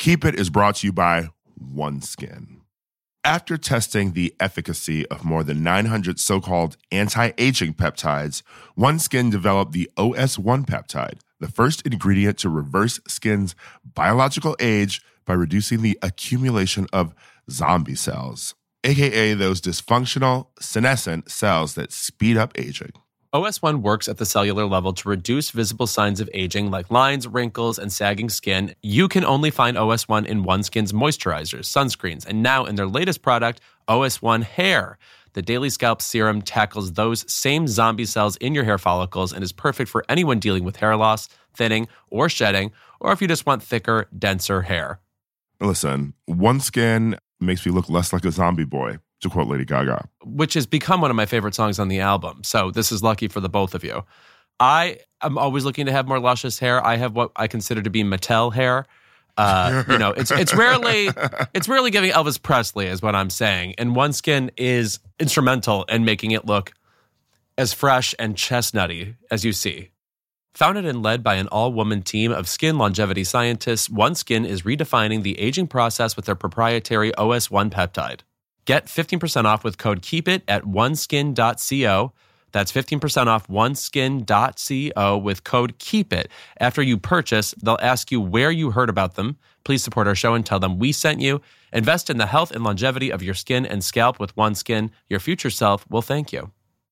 Keep It is brought to you by OneSkin. After testing the efficacy of more than 900 so-called anti-aging peptides, OneSkin developed the OS1 peptide, the first ingredient to reverse skin's biological age by reducing the accumulation of zombie cells, aka those dysfunctional, senescent cells that speed up aging. OS1 works at the cellular level to reduce visible signs of aging like lines, wrinkles, and sagging skin. You can only find OS1 in OneSkin's moisturizers, sunscreens, and now in their latest product, OS1 Hair. The Daily Scalp Serum tackles those same zombie cells in your hair follicles and is perfect for anyone dealing with hair loss, thinning, or shedding, or if you just want thicker, denser hair. Listen, OneSkin makes me look less like a zombie boy, to quote Lady Gaga. Which has become one of my favorite songs on the album. So this is lucky for the both of you. I am always looking to have more luscious hair. I have what I consider to be Mattel hair. It's rarely giving Elvis Presley is what I'm saying. And OneSkin is instrumental in making it look as fresh and chestnutty as you see. Founded and led by an all-woman team of skin longevity scientists, OneSkin is redefining the aging process with their proprietary OS1 peptide. Get 15% off with code KEEPIT at oneskin.co. That's 15% off oneskin.co with code KEEPIT. After you purchase, they'll ask you where you heard about them. Please support our show and tell them we sent you. Invest in the health and longevity of your skin and scalp with OneSkin. Your future self will thank you.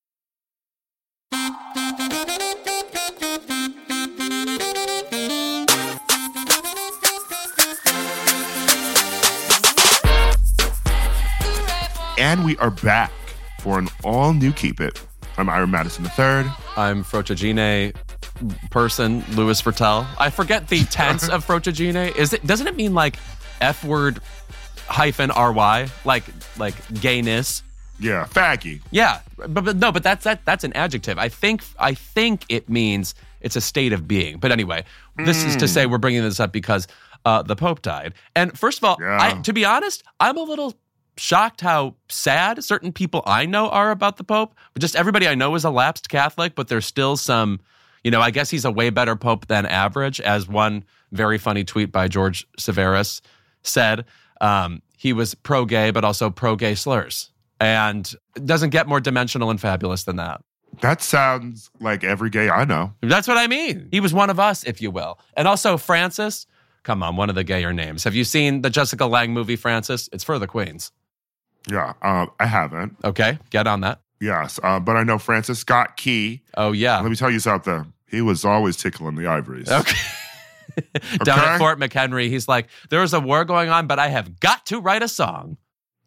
And we are back for an all-new Keep It. I'm Ira Madison III. I'm Frotagine person, Louis Vertel. I forget the tense of Frotagine. Doesn't it mean like F-word hyphen R-Y? Like gayness? Yeah, faggy. Yeah, but that's an adjective. I think it means it's a state of being. But anyway, this is to say we're bringing this up because the Pope died. And first of all, to be honest, I'm a little shocked how sad certain people I know are about the Pope. But just everybody I know is a lapsed Catholic, but there's still some, I guess he's a way better Pope than average, as one very funny tweet by George Severus said. He was pro-gay, but also pro-gay slurs. And it doesn't get more dimensional and fabulous than that. That sounds like every gay I know. That's what I mean. He was one of us, if you will. And also Francis, come on, one of the gayer names. Have you seen the Jessica Lange movie, Francis? It's for the Queens. Yeah, I haven't. Okay, get on that. Yes, but I know Francis Scott Key. Oh, yeah. Let me tell you something. He was always tickling the ivories. Okay. Down at Fort McHenry, he's like, there is a war going on, but I have got to write a song.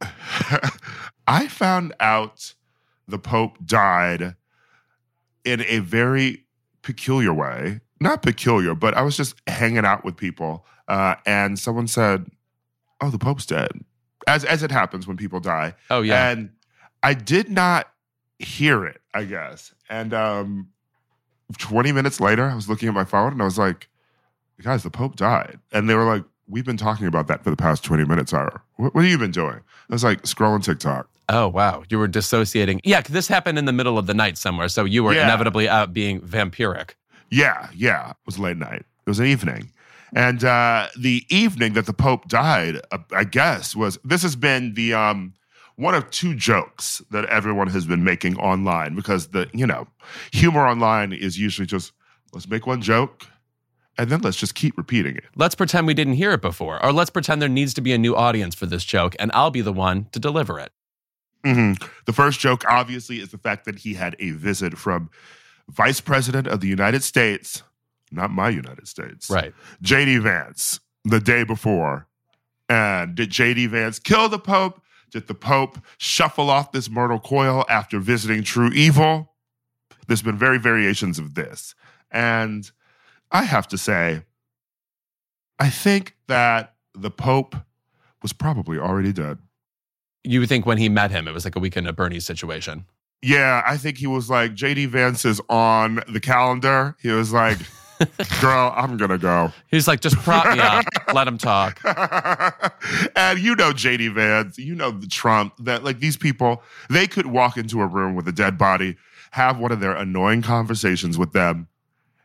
I found out the Pope died in a very peculiar way. Not peculiar, but I was just hanging out with people, and someone said, oh, the Pope's dead. As it happens when people die. Oh, yeah. And I did not hear it, I guess. And 20 minutes later, I was looking at my phone and I was like, guys, the Pope died. And they were like, we've been talking about that for the past 20 minutes, Ira. What have you been doing? I was like, scrolling TikTok. Oh, wow. You were dissociating. Yeah, this happened in the middle of the night somewhere, so you were inevitably out being vampiric. Yeah. It was late night. It was an evening. And the evening that the Pope died, I guess, this has been the one of two jokes that everyone has been making online, because humor online is usually just, let's make one joke and then let's just keep repeating it. Let's pretend we didn't hear it before, or let's pretend there needs to be a new audience for this joke and I'll be the one to deliver it. Mm-hmm. The first joke, obviously, is the fact that he had a visit from Vice President of the United States, not my United States. Right. J.D. Vance, the day before. And did J.D. Vance kill the Pope? Did the Pope shuffle off this mortal coil after visiting True Evil? There's been variations of this. And I have to say, I think that the Pope was probably already dead. You would think when he met him, it was like a Weekend at Bernie's situation. Yeah, I think he was like, J.D. Vance is on the calendar. He was like, girl, I'm going to go. He's like, just prop me up. Let him talk. And J.D. Vance, the Trump, that like these people, they could walk into a room with a dead body, have one of their annoying conversations with them,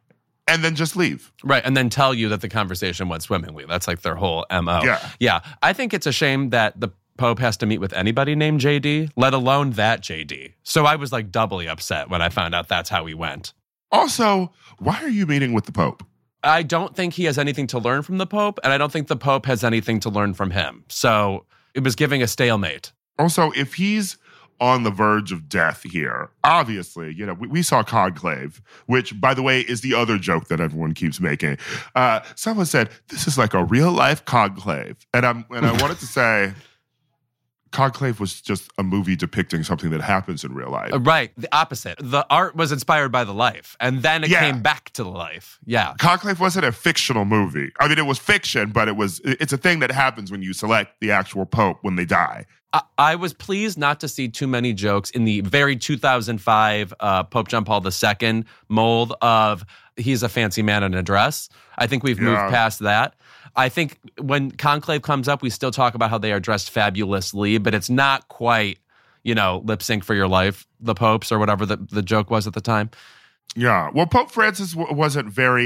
and then just leave. Right, and then tell you that the conversation went swimmingly. That's like their whole MO. Yeah, I think it's a shame that the Pope has to meet with anybody named JD, let alone that JD. So I was like doubly upset when I found out that's how he went. Also, why are you meeting with the Pope? I don't think he has anything to learn from the Pope, and I don't think the Pope has anything to learn from him. So it was giving a stalemate. Also, if he's on the verge of death here, obviously, we saw Conclave, which, by the way, is the other joke that everyone keeps making. Someone said, this is like a real-life Conclave. And I wanted to say, Conclave was just a movie depicting something that happens in real life. Right, the opposite. The art was inspired by the life, and then it came back to the life. Yeah. Conclave wasn't a fictional movie. I mean, it was fiction, but it's a thing that happens when you select the actual Pope when they die. I was pleased not to see too many jokes in the very 2005 Pope John Paul II mold of he's a fancy man in a dress. I think we've moved past that. I think when Conclave comes up, we still talk about how they are dressed fabulously, but it's not quite, lip sync for your life, the popes or whatever the joke was at the time. Yeah. Well, Pope Francis wasn't very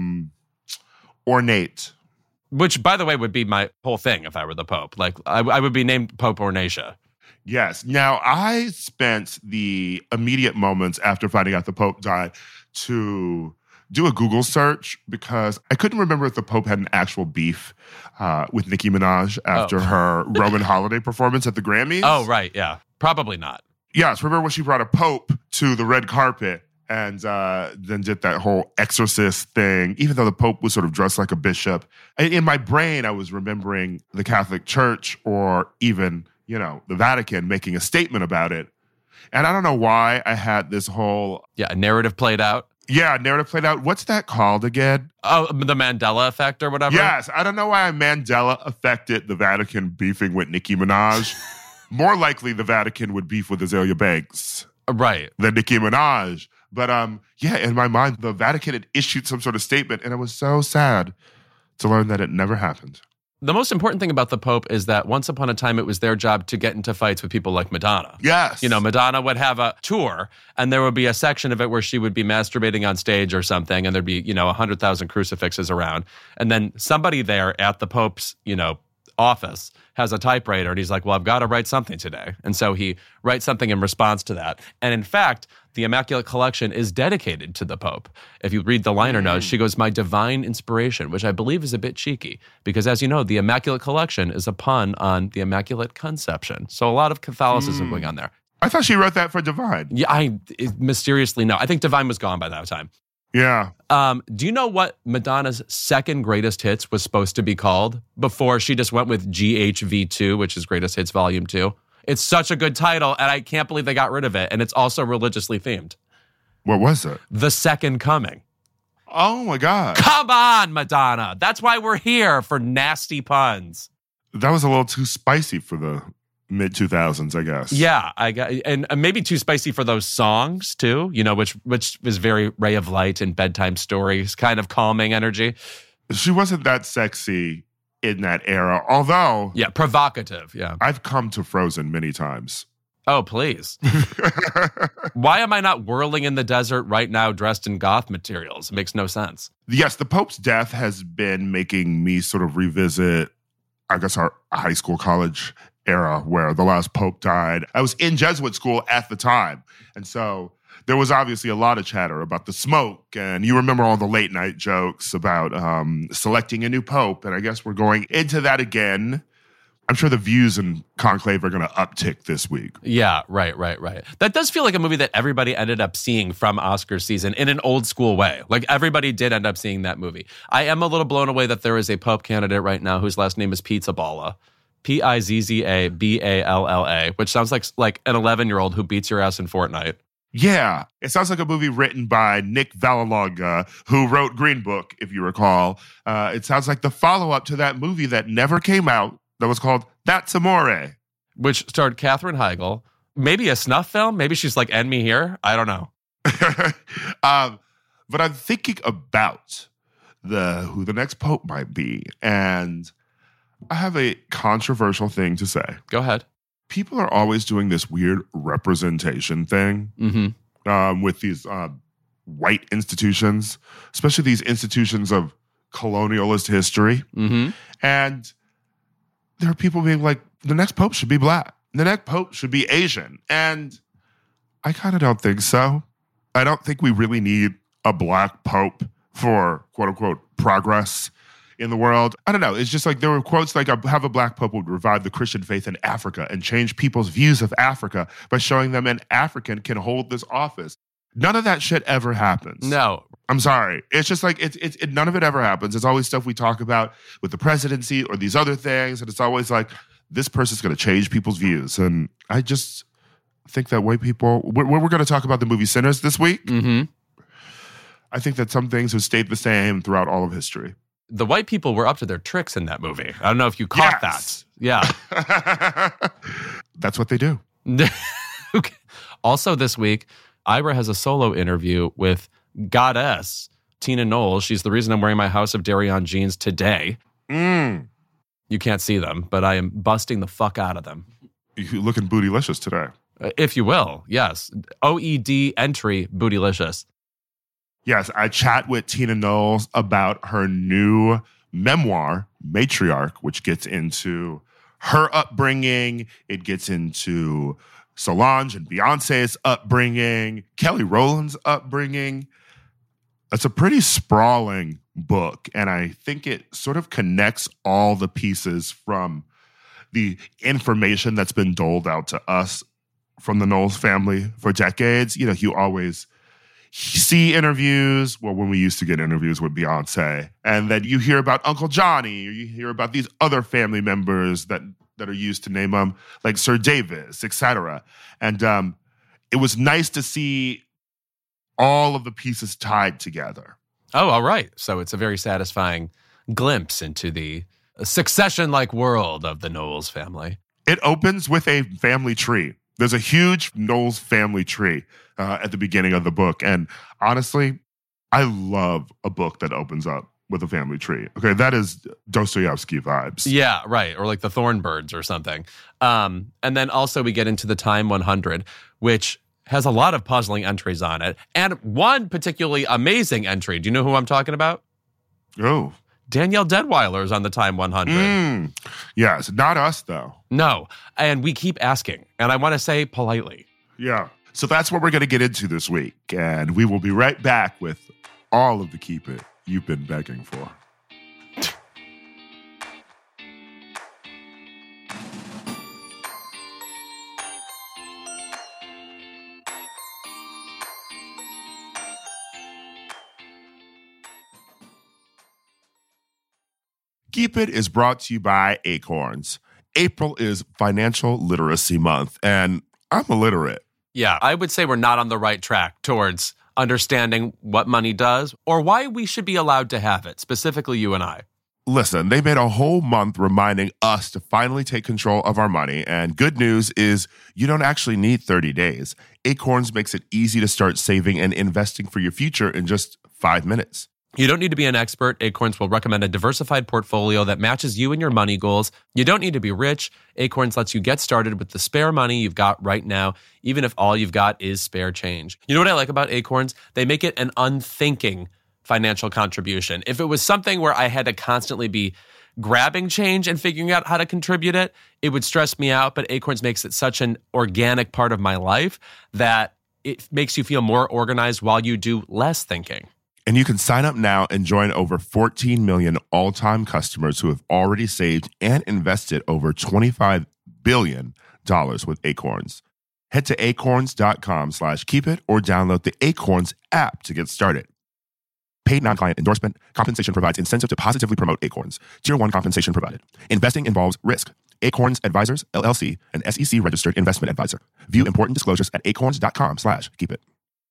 ornate. Which, by the way, would be my whole thing if I were the Pope. Like, I would be named Pope Ornatia. Yes. Now, I spent the immediate moments after finding out the Pope died to do a Google search because I couldn't remember if the Pope had an actual beef with Nicki Minaj after her Roman holiday performance at the Grammys. Oh, right. Yeah. Probably not. Yes. Remember when she brought a Pope to the red carpet and then did that whole exorcist thing, even though the Pope was sort of dressed like a bishop. In my brain, I was remembering the Catholic Church or even, the Vatican making a statement about it. And I don't know why I had this whole... Yeah, a narrative played out. Yeah, narrative played out. What's that called again? Oh, the Mandela effect or whatever? Yes. I don't know why Mandela affected the Vatican beefing with Nicki Minaj. More likely the Vatican would beef with Azalea Banks. Right. Than Nicki Minaj. But in my mind, the Vatican had issued some sort of statement, and I was so sad to learn that it never happened. The most important thing about the Pope is that once upon a time, it was their job to get into fights with people like Madonna. Yes. Madonna would have a tour, and there would be a section of it where she would be masturbating on stage or something, and there'd be, 100,000 crucifixes around. And then somebody there at the Pope's, office has a typewriter, and he's like, well, I've got to write something today. And so he writes something in response to that. And in fact, the Immaculate Collection is dedicated to the Pope. If you read the liner notes, she goes, my divine inspiration, which I believe is a bit cheeky because, as you know, the Immaculate Collection is a pun on the Immaculate Conception. So a lot of Catholicism going on there. I thought she wrote that for Divine. Yeah, I mysteriously know. I think Divine was gone by that time. Yeah. Do you know what Madonna's second greatest hits was supposed to be called before she just went with GHV2, which is Greatest Hits Volume 2? It's such a good title, and I can't believe they got rid of it. And it's also religiously themed. What was it? The Second Coming. Oh, my God. Come on, Madonna. That's why we're here, for nasty puns. That was a little too spicy for the mid-2000s, I guess. Yeah, and maybe too spicy for those songs, too, which was very Ray of Light and bedtime stories, kind of calming energy. She wasn't that sexy in that era, although... Yeah, provocative, yeah. I've come to Frozen many times. Oh, please. Why am I not whirling in the desert right now dressed in goth materials? It makes no sense. Yes, the Pope's death has been making me sort of revisit, I guess, our high school, college era where the last Pope died. I was in Jesuit school at the time. And so there was obviously a lot of chatter about the smoke. And you remember all the late night jokes about selecting a new Pope. And I guess we're going into that again. I'm sure the views in Conclave are going to uptick this week. Yeah, right. That does feel like a movie that everybody ended up seeing from Oscar season in an old school way. Like everybody did end up seeing that movie. I am a little blown away that there is a Pope candidate right now whose last name is Pizzaballa. Pizzaballa, which sounds like an 11-year-old who beats your ass in Fortnite. Yeah, it sounds like a movie written by Nick Vallelonga, who wrote Green Book, if you recall. It sounds like the follow-up to that movie that never came out that was called That's Amore. Which starred Katherine Heigl. Maybe a snuff film? Maybe she's like, end me here? I don't know. But I'm thinking about who the next Pope might be, and I have a controversial thing to say. Go ahead. People are always doing this weird representation thing with these white institutions, especially these institutions of colonialist history. Mm-hmm. And there are people being like, the next pope should be black. The next pope should be Asian. And I kind of don't think so. I don't think we really need a black pope for quote unquote progress in the world. I don't know. It's just like there were quotes like, have a black pope would revive the Christian faith in Africa and change people's views of Africa by showing them an African can hold this office. None of that shit ever happens. No. I'm sorry. It's just like, none of it ever happens. It's always stuff we talk about with the presidency or these other things. And it's always like, this person's going to change people's views. And I just think that white people, we're going to talk about the movie Sinners this week. Mm-hmm. I think that some things have stayed the same throughout all of history. The white people were up to their tricks in that movie. I don't know if you caught that. Yeah. That's what they do. Okay. Also this week, Ira has a solo interview with goddess Tina Knowles. She's the reason I'm wearing my House of Darion jeans today. You can't see them, but I am busting the fuck out of them. You're looking bootylicious today. If you will, yes. OED entry, bootylicious. Yes, I chat with Tina Knowles about her new memoir, Matriarch, which gets into her upbringing. It gets into Solange and Beyonce's upbringing, Kelly Rowland's upbringing. It's a pretty sprawling book, and I think it sort of connects all the pieces from the information that's been doled out to us from the Knowles family for decades. You know, you always see interviews, well, when we used to get interviews with Beyonce, and then you hear about Uncle Johnny, or you hear about these other family members that are used to name them, like Sir Davis, etc. And it was nice to see all of the pieces tied together. Oh, all right. So it's a very satisfying glimpse into the succession-like world of the Knowles family. It opens with a family tree. There's a huge Knowles family tree at the beginning of the book. And honestly, I love a book that opens up with a family tree. Okay, that is Dostoevsky vibes. Yeah, right. Or like the Thornbirds or something. And then also we get into the Time 100, which has a lot of puzzling entries on it. And one particularly amazing entry. Do you know who I'm talking about? Oh. Danielle Deadweiler is on the Time 100. Yes, not us though. No, and we keep asking, and I want to say politely. Yeah, so that's what we're going to get into this week, and we will be right back with all of the Keep It you've been begging for. Keep It is brought to you by Acorns. April is Financial Literacy Month, and I'm illiterate. Yeah, I would say we're not on the right track towards understanding what money does or why we should be allowed to have it, specifically you and I. Listen, they made a whole month reminding us to finally take control of our money, and good news is you don't actually need 30 days. Acorns makes it easy to start saving and investing for your future in just 5 minutes. You don't need to be an expert. Acorns will recommend a diversified portfolio that matches you and your money goals. You don't need to be rich. Acorns lets you get started with the spare money you've got right now, even if all you've got is spare change. You know what I like about Acorns? They make it an unthinking financial contribution. If it was something where I had to constantly be grabbing change and figuring out how to contribute it, it would stress me out. But Acorns makes it such an organic part of my life that it makes you feel more organized while you do less thinking. And you can sign up now and join over 14 million all-time customers who have already saved and invested over $25 billion with Acorns. Head to acorns.com/keepit or download the Acorns app to get started. Paid non-client endorsement. Compensation provides incentive to positively promote Acorns. Tier 1 compensation provided. Investing involves risk. Acorns Advisors, LLC, an SEC-registered investment advisor. View important disclosures at acorns.com/keepit.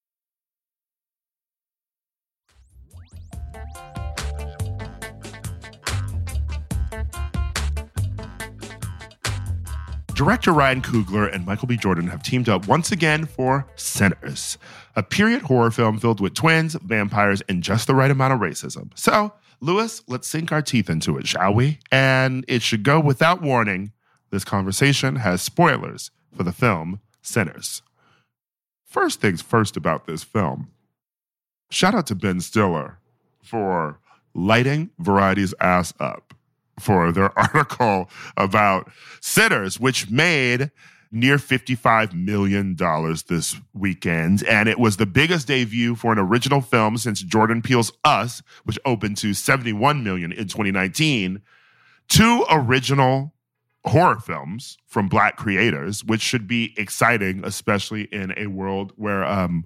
Director Ryan Coogler and Michael B. Jordan have teamed up once again for Sinners, a period horror film filled with twins, vampires, and just the right amount of racism. So, Lewis, let's sink our teeth into it, shall we? And it should go without warning, this conversation has spoilers for the film Sinners. First things first about this film. Shout out to Ben Stiller for lighting Variety's ass up for their article about Sinners, which made near $55 million this weekend. And it was the biggest debut for an original film since Jordan Peele's Us, which opened to $71 million in 2019. Two original horror films from Black creators, which should be exciting, especially in a world where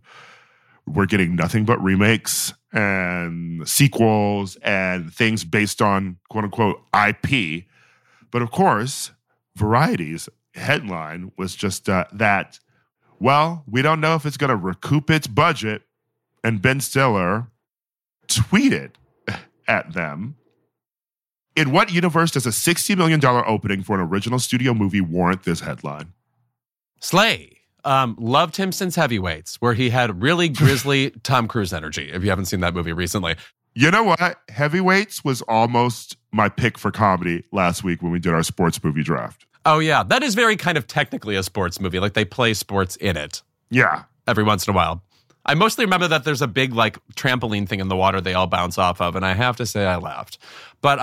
we're getting nothing but remakes and sequels and things based on quote-unquote IP. But of course, Variety's headline was just that, well, we don't know if it's going to recoup its budget. And Ben Stiller tweeted at them, in what universe does a $60 million opening for an original studio movie warrant this headline? Slay. Loved him since Heavyweights, where he had really grisly Tom Cruise energy, if you haven't seen that movie recently. You know what? Heavyweights was almost my pick for comedy last week when we did our sports movie draft. Oh, yeah. That is very kind of technically a sports movie. Like, they play sports in it. Yeah. Every once in a while. I mostly remember that there's a big, like, trampoline thing in the water they all bounce off of, and I have to say I laughed. But,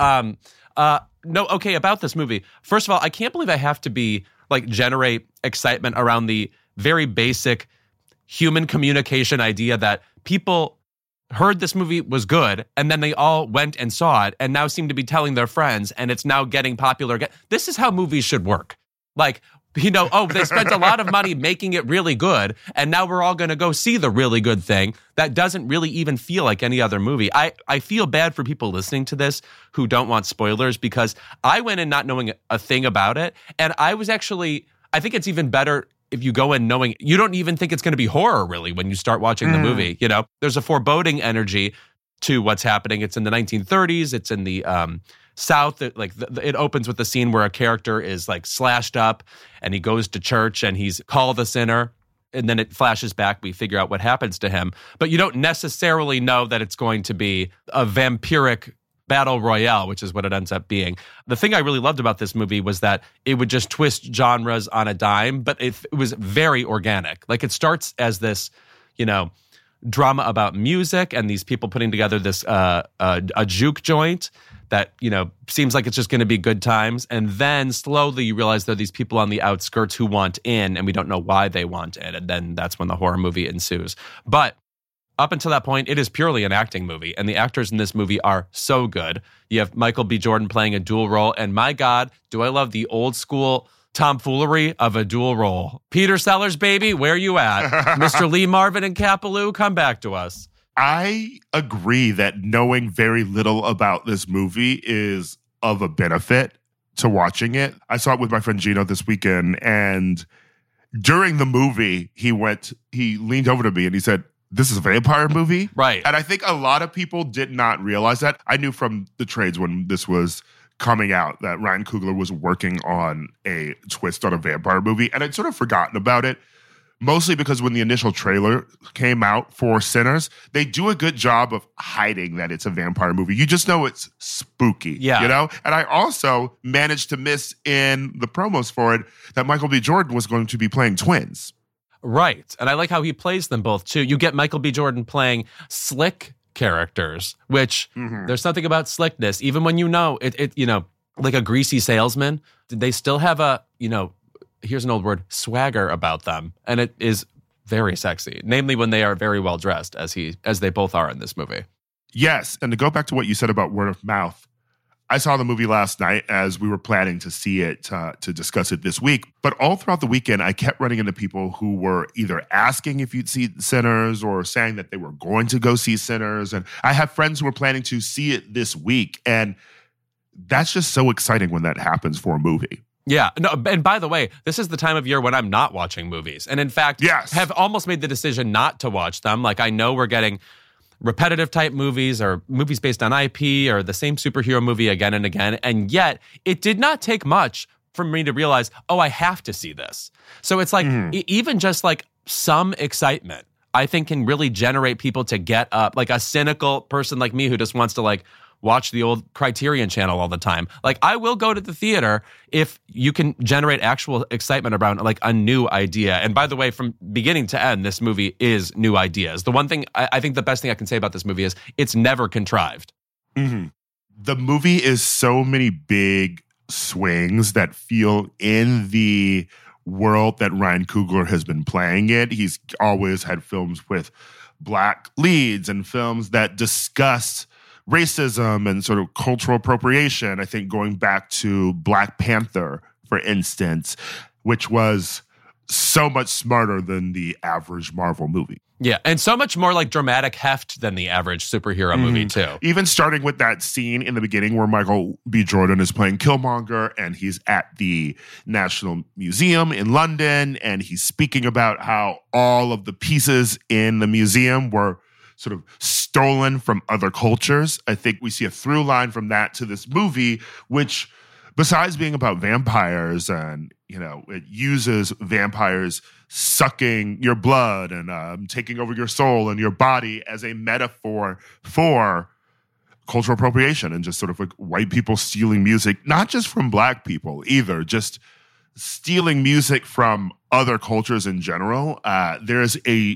no, okay, about this movie. First of all, I can't believe I have to generate excitement around the very basic human communication idea that people heard this movie was good, and then they all went and saw it, and now seem to be telling their friends, and it's now getting popular. This is how movies should work. Like, they spent a lot of money making it really good, and now we're all going to go see the really good thing that doesn't really even feel like any other movie. I feel bad for people listening to this who don't want spoilers, because I went in not knowing a thing about it, and I think it's even better if you go in knowing you don't even think it's going to be horror, really, when you start watching the movie. There's a foreboding energy to what's happening. It's in the 1930s. It's in the South. It opens with the scene where a character is like slashed up and he goes to church and he's called a sinner. And then it flashes back. We figure out what happens to him. But you don't necessarily know that it's going to be a vampiric battle royale, which is what it ends up being. The thing I really loved about this movie was that it would just twist genres on a dime, but it was very organic. Like, it starts as this, drama about music and these people putting together this a juke joint that, seems like it's just going to be good times. And then slowly you realize there are these people on the outskirts who want in, and we don't know why they want in. And then that's when the horror movie ensues. But up until that point, it is purely an acting movie, and the actors in this movie are so good. You have Michael B. Jordan playing a dual role, and my God, do I love the old school tomfoolery of a dual role. Peter Sellers, baby, where you at? Mr. Lee Marvin and Kapaloo, come back to us. I agree that knowing very little about this movie is of a benefit to watching it. I saw it with my friend Gino this weekend, and during the movie, he leaned over to me and he said, "This is a vampire movie?" Right. And I think a lot of people did not realize that. I knew from the trades when this was coming out that Ryan Coogler was working on a twist on a vampire movie, and I'd sort of forgotten about it, mostly because when the initial trailer came out for Sinners, they do a good job of hiding that it's a vampire movie. You just know it's spooky, yeah. And I also managed to miss in the promos for it that Michael B. Jordan was going to be playing twins. Right. And I like how he plays them both, too. You get Michael B. Jordan playing slick characters, which there's something about slickness. Even when it like a greasy salesman, they still have a, here's an old word, swagger about them. And it is very sexy, namely when they are very well dressed, as they both are in this movie. Yes. And to go back to what you said about word of mouth, I saw the movie last night as we were planning to see it, to discuss it this week. But all throughout the weekend, I kept running into people who were either asking if you'd see Sinners or saying that they were going to go see Sinners. And I have friends who were planning to see it this week. And that's just so exciting when that happens for a movie. Yeah. No, and by the way, this is the time of year when I'm not watching movies. And in fact, have almost made the decision not to watch them. Like, I know we're getting repetitive type movies or movies based on IP or the same superhero movie again and again. And yet it did not take much for me to realize, I have to see this. So it's like, even just like some excitement, I think, can really generate people to get up. Like a cynical person like me who just wants to like watch the old Criterion channel all the time. Like, I will go to the theater if you can generate actual excitement around like a new idea. And by the way, from beginning to end, this movie is new ideas. The one thing, I think the best thing I can say about this movie is it's never contrived. Mm-hmm. The movie is so many big swings that feel in the world that Ryan Coogler has been playing it. He's always had films with Black leads and films that discuss racism and sort of cultural appropriation. I think going back to Black Panther, for instance, which was so much smarter than the average Marvel movie. Yeah, and so much more like dramatic heft than the average superhero movie, too. Even starting with that scene in the beginning where Michael B. Jordan is playing Killmonger and he's at the National Museum in London and he's speaking about how all of the pieces in the museum were sort of stolen from other cultures. I think we see a through line from that to this movie, which, besides being about vampires and, it uses vampires sucking your blood and taking over your soul and your body as a metaphor for cultural appropriation and just sort of like white people stealing music, not just from Black people either, just stealing music from other cultures in general. There's a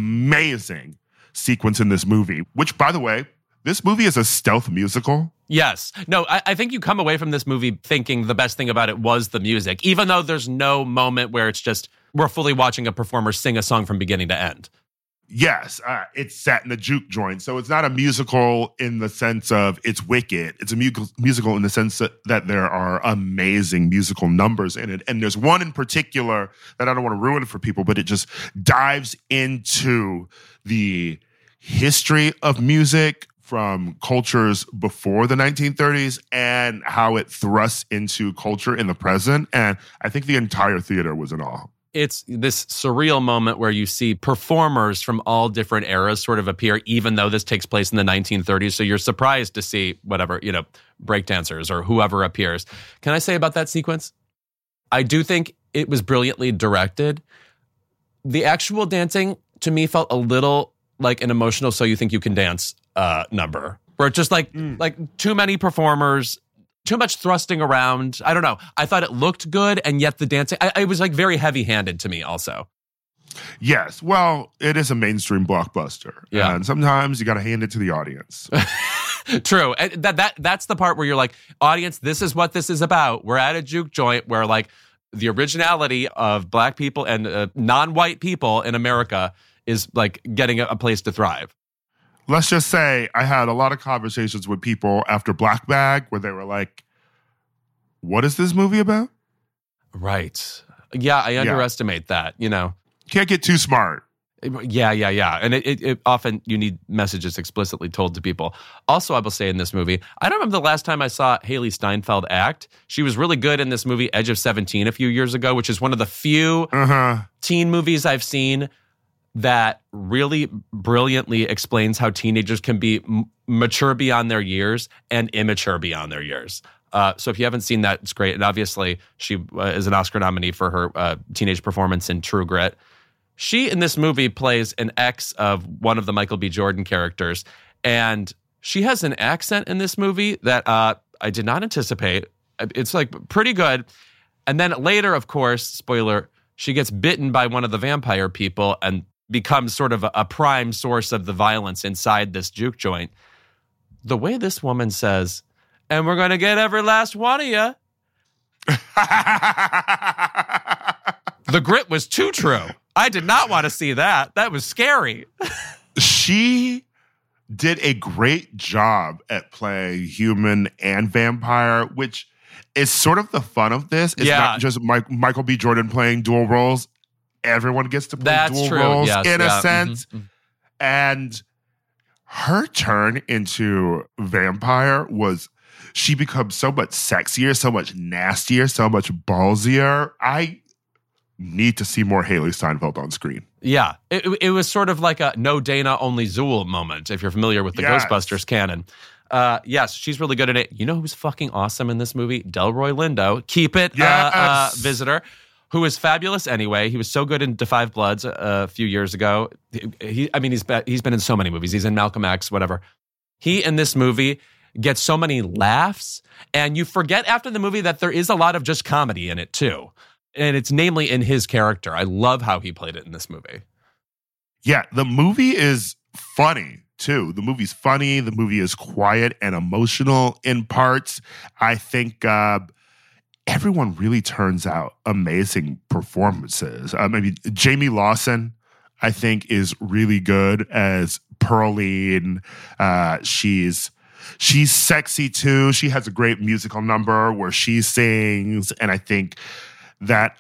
amazing sequence in this movie, which, by the way, this movie is a stealth musical. Yes. No, I think you come away from this movie thinking the best thing about it was the music, even though there's no moment where it's just we're fully watching a performer sing a song from beginning to end. Yes, it's set in a juke joint. So it's not a musical in the sense of it's wicked. It's a musical in the sense that there are amazing musical numbers in it. And there's one in particular that I don't want to ruin for people, but it just dives into the history of music from cultures before the 1930s and how it thrusts into culture in the present. And I think the entire theater was in awe. It's this surreal moment where you see performers from all different eras sort of appear, even though this takes place in the 1930s. So you're surprised to see whatever, breakdancers or whoever appears. Can I say about that sequence? I do think it was brilliantly directed. The actual dancing, to me, felt a little like an emotional So You Think You Can Dance number, where it's just like too many performers, too much thrusting around. I don't know. I thought it looked good, and yet the dancing, it was like very heavy-handed to me also. Yes. Well, it is a mainstream blockbuster. Yeah. And sometimes you got to hand it to the audience. True. And that's the part where you're like, audience, this is what this is about. We're at a juke joint where like the originality of Black people and non-white people in America is like getting a place to thrive. Let's just say I had a lot of conversations with people after Black Bag where they were like, what is this movie about? Right. Yeah, I underestimate that, Can't get too smart. Yeah. And it often you need messages explicitly told to people. Also, I will say in this movie, I don't remember the last time I saw Haley Steinfeld act. She was really good in this movie, Edge of 17, a few years ago, which is one of the few teen movies I've seen that really brilliantly explains how teenagers can be mature beyond their years and immature beyond their years. So if you haven't seen that, it's great. And obviously, she is an Oscar nominee for her teenage performance in True Grit. She, in this movie, plays an ex of one of the Michael B. Jordan characters. And she has an accent in this movie that I did not anticipate. It's like pretty good. And then later, of course, spoiler, she gets bitten by one of the vampire people and becomes sort of a prime source of the violence inside this juke joint. The way this woman says, and we're going to get every last one of you. The grit was too true. I did not want to see that. That was scary. She did a great job at playing human and vampire, which is sort of the fun of this. It's not just Michael B. Jordan playing dual roles. Everyone gets to play dual roles in a sense. Mm-hmm. And her turn into vampire was, she becomes so much sexier, so much nastier, so much ballsier. I need to see more Haley Steinfeld on screen. Yeah. It was sort of like a no Dana, only Zool moment, if you're familiar with the Ghostbusters canon. Yes, she's really good at it. You know who's fucking awesome in this movie? Delroy Lindo. Keep it, visitor. Who is fabulous anyway. He was so good in Da 5 Bloods a few years ago. He's been in so many movies. He's in Malcolm X, whatever. He in this movie gets so many laughs, and you forget after the movie that there is a lot of just comedy in it too. And it's namely in his character. I love how he played it in this movie. Yeah, the movie is funny too. The movie's funny. The movie is quiet and emotional in parts. I think everyone really turns out amazing performances. Maybe Jamie Lawson, I think, is really good as Pearline. She's sexy too. She has a great musical number where she sings, and I think that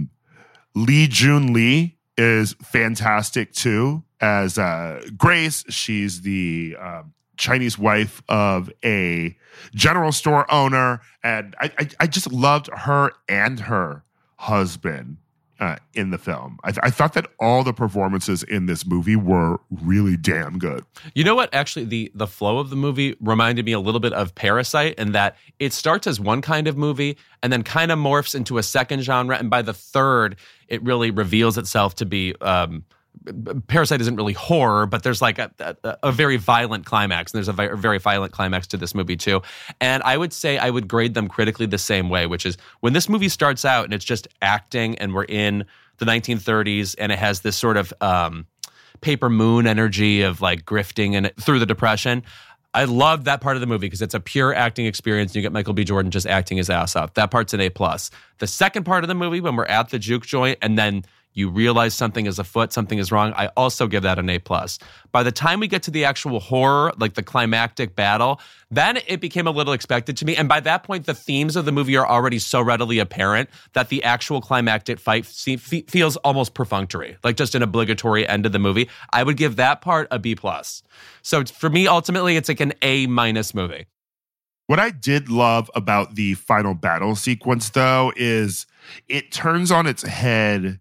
Lee Jun Lee is fantastic too as Grace. She's the Chinese wife of a general store owner, and I just loved her and her husband in the film. I thought that all the performances in this movie were really damn good. You know what? Actually, the flow of the movie reminded me a little bit of Parasite in that it starts as one kind of movie and then kind of morphs into a second genre. And by the third, it really reveals itself to be Parasite isn't really horror, but there's like a very violent climax. And there's a very violent climax to this movie too. And I would say I would grade them critically the same way, which is when this movie starts out and it's just acting and we're in the 1930s and it has this sort of Paper Moon energy of like grifting and through the Depression. I love that part of the movie because it's a pure acting experience. You get Michael B. Jordan just acting his ass off. That part's an A+. The second part of the movie, when we're at the juke joint and then you realize something is afoot, something is wrong, I also give that an A+. By the time we get to the actual horror, like the climactic battle, then it became a little expected to me. And by that point, the themes of the movie are already so readily apparent that the actual climactic fight feels almost perfunctory, like just an obligatory end of the movie. I would give that part a B+. So for me, ultimately, it's like an A- movie. What I did love about the final battle sequence, though, is it turns on its head